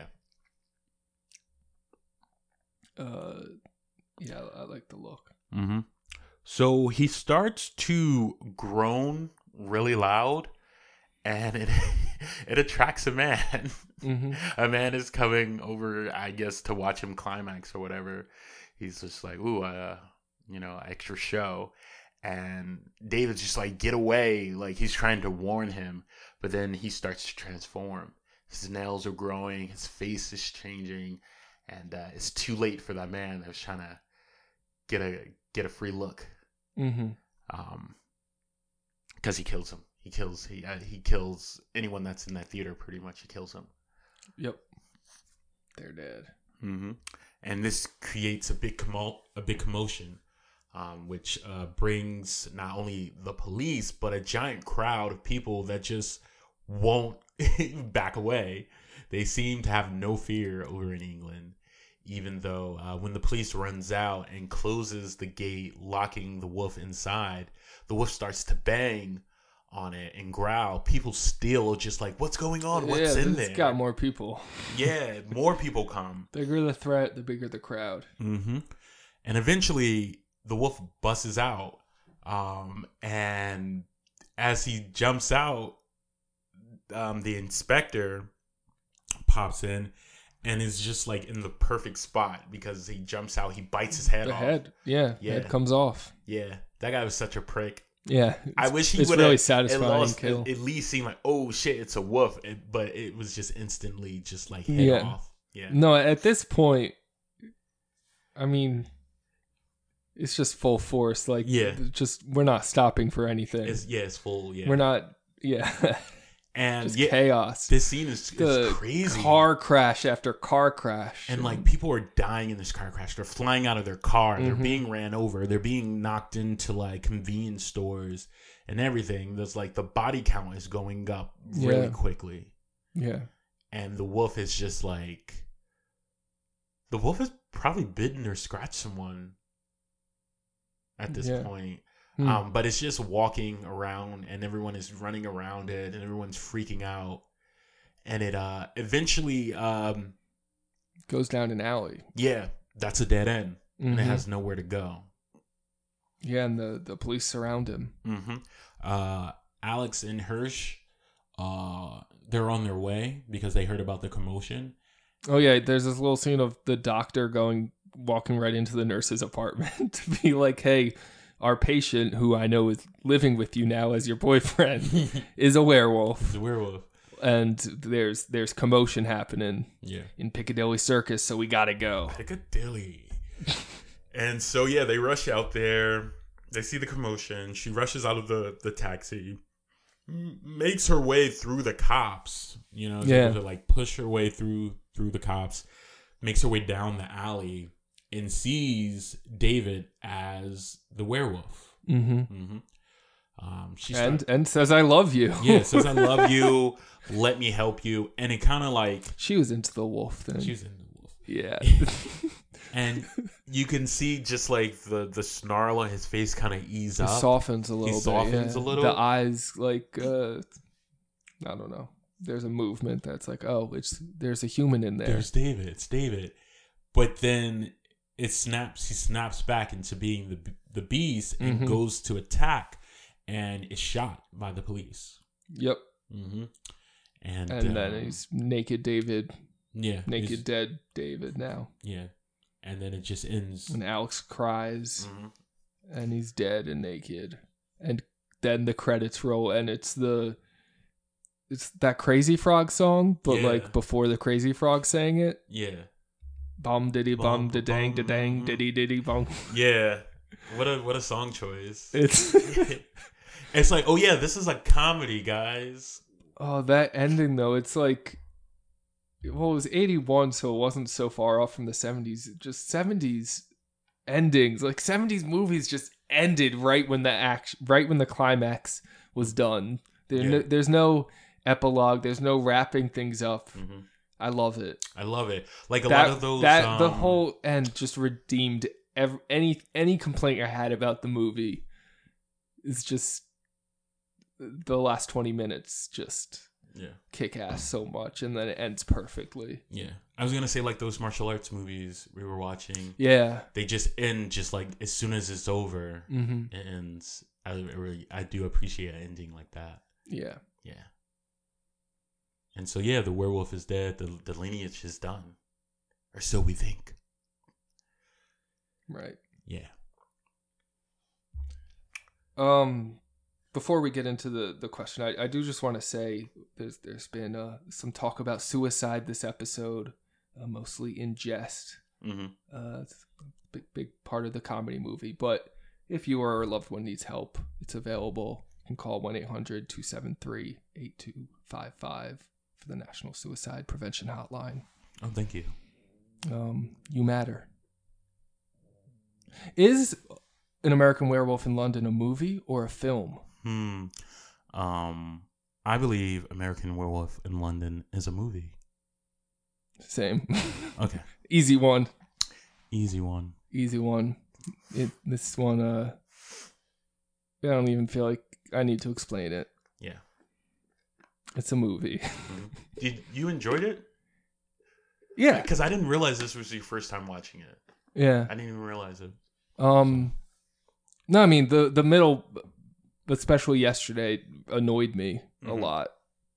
Yeah, I like the look. So he starts to groan really loud, and it attracts a man. A man is coming over, I guess, to watch him climax or whatever. He's just like, ooh, extra show. And David's just like, get away. Like, he's trying to warn him. But then he starts to transform. His nails are growing. His face is changing. And it's too late for that man that was trying to get a free look. Because he kills him. He kills anyone that's in that theater, pretty much. He kills him. Yep. They're dead. And this creates a big commotion. Which brings not only the police, but a giant crowd of people that just won't back away. They seem to have no fear over in England, even though when the police runs out and closes the gate, locking the wolf inside, the wolf starts to bang on it and growl. People still are just like, what's going on? What's in there? It's got more people. Yeah, more people come. Bigger the threat, the bigger the crowd. And eventually the wolf busts out, and as he jumps out, the inspector pops in and is just like in the perfect spot because he jumps out, he bites his head off. Head comes off. Yeah, that guy was such a prick. Yeah, I wish he would really satisfying kill. At least seem like, oh shit, it's a wolf, but it was just instantly just like head off. Yeah. No, at this point, I mean, it's just full force. Like, we're not stopping for anything. It's full. Yeah, we're not. Yeah. And just chaos. This scene is crazy. Car crash after car crash. And like people are dying in this car crash. They're flying out of their car. They're being ran over. They're being knocked into like convenience stores and everything. There's like the body count is going up really quickly. Yeah. And the wolf is just like, the wolf has probably bitten or scratched someone at this point. But it's just walking around and everyone is running around it and everyone's freaking out. And it eventually goes down an alley. Yeah, that's a dead end. And it has nowhere to go. Yeah, and the police surround him. Alex and Hirsch, they're on their way because they heard about the commotion. Oh yeah, there's this little scene of the doctor walking right into the nurse's apartment to be like, hey, our patient, who I know is living with you now as your boyfriend, is a werewolf. He's a werewolf. And there's commotion happening in Piccadilly Circus, so we gotta go. Piccadilly. And so, they rush out there. They see the commotion. She rushes out of the taxi, makes her way through the cops, able to like push her way through the cops, makes her way down the alley, and sees David as the werewolf. And says, I love you. Yeah, says, I love you. Let me help you. And it kind of like... She was into the wolf then. She was into the wolf. Yeah. And you can see just like the snarl on his face kind of ease up. He softens a little bit. He softens a little. The eyes like, I don't know. There's a movement that's like, there's a human in there. There's David. It's David. But then... He snaps back into being the beast and goes to attack and is shot by the police. Yep. And then he's naked David. Yeah. Naked dead David now. Yeah. And then it just ends. And Alex cries. And he's dead and naked. And then the credits roll and it's that Crazy Frog song, but like before the Crazy Frog sang it. Yeah. Bum diddy bum da dang da dang diddy diddy bum. Yeah, what a song choice. It's like, this is a comedy, guys. Oh, that ending though, it's like, well, it was 81, so it wasn't so far off from the 70s. Just 70s endings, like 70s movies just ended right when the climax was done. There's no epilogue. There's no wrapping things up. I love it. Like a lot of those. The whole end just redeemed any complaint I had about the movie. Is just the last 20 minutes just kick ass so much, and then it ends perfectly. Yeah, I was gonna say like those martial arts movies we were watching. Yeah, they just end just like as soon as it's over, and I do appreciate an ending like that. Yeah. And so, the werewolf is dead. The lineage is done. Or so we think. Right. Yeah. Before we get into the question, I do just want to say there's been some talk about suicide this episode, mostly in jest. It's a big part of the comedy movie. But if you or a loved one needs help, it's available. You can call 1-800-273-8255. The National Suicide Prevention Hotline. Oh, thank you. You matter. Is An American Werewolf in London a movie or a film? I believe American Werewolf in London is a movie. Same. Okay. Easy one. This one, I don't even feel like I need to explain it. Yeah. It's a movie. Did you enjoyed it? Yeah. Because I didn't realize this was your first time watching it. Yeah. I didn't even realize it. No, I mean, the middle, especially yesterday, annoyed me a lot.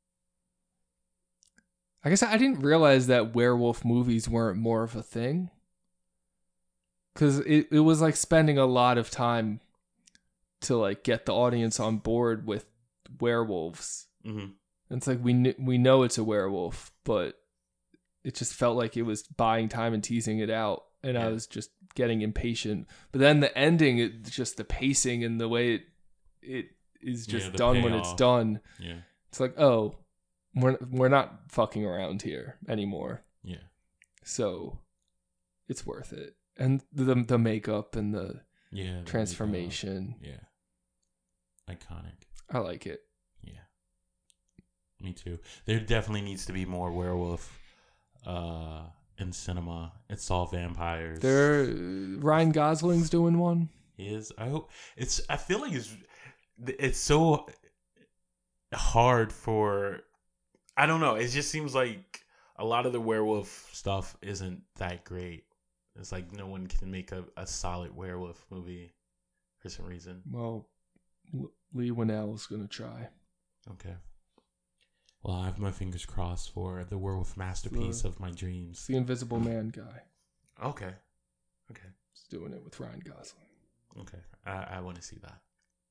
I guess I didn't realize that werewolf movies weren't more of a thing. Because it was like spending a lot of time to like get the audience on board with werewolves. It's like we know it's a werewolf, but it just felt like it was buying time and teasing it out. and I was just getting impatient. But then the ending, just the pacing and the way it is just done when it's done. Yeah. It's like, oh, we're not fucking around here anymore. Yeah. So it's worth it. And the makeup and the transformation. Iconic. I like it. Yeah. Me too. There definitely needs to be more werewolf in cinema. It's all vampires. Ryan Gosling's doing one. He is. I feel like it's so hard for, I don't know. It just seems like a lot of the werewolf stuff isn't that great. It's like no one can make a solid werewolf movie for some reason. Well, Lee Winnell's gonna try. Okay. Well, I have my fingers crossed for the werewolf masterpiece of my dreams. It's the Invisible Man guy. Okay. He's doing it with Ryan Gosling. Okay. I want to see that.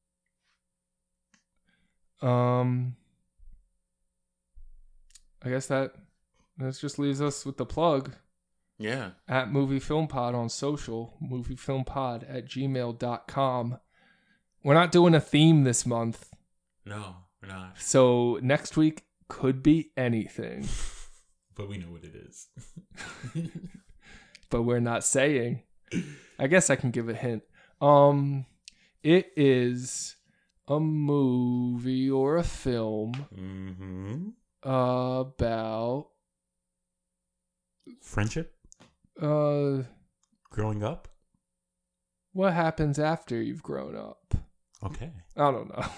I guess that just leaves us with the plug. Yeah. At Movie Film Pod on social, moviefilmpod@gmail.com. We're not doing a theme this month. No, we're not. So next week could be anything. But we know what it is. But we're not saying. I guess I can give a hint. It is a movie or a film about friendship? Growing up? What happens after you've grown up? Okay. I don't know.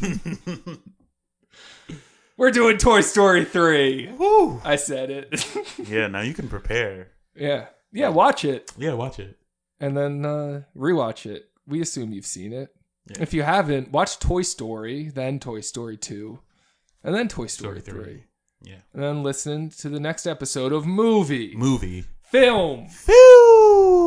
We're doing Toy Story 3. Woo! I said it. Yeah, now you can prepare. Yeah, watch it. Yeah, watch it. And then rewatch it. We assume you've seen it. Yeah. If you haven't, watch Toy Story, then Toy Story 2, and then Toy Story 3. Yeah. And then listen to the next episode of Movie. Film. Phew!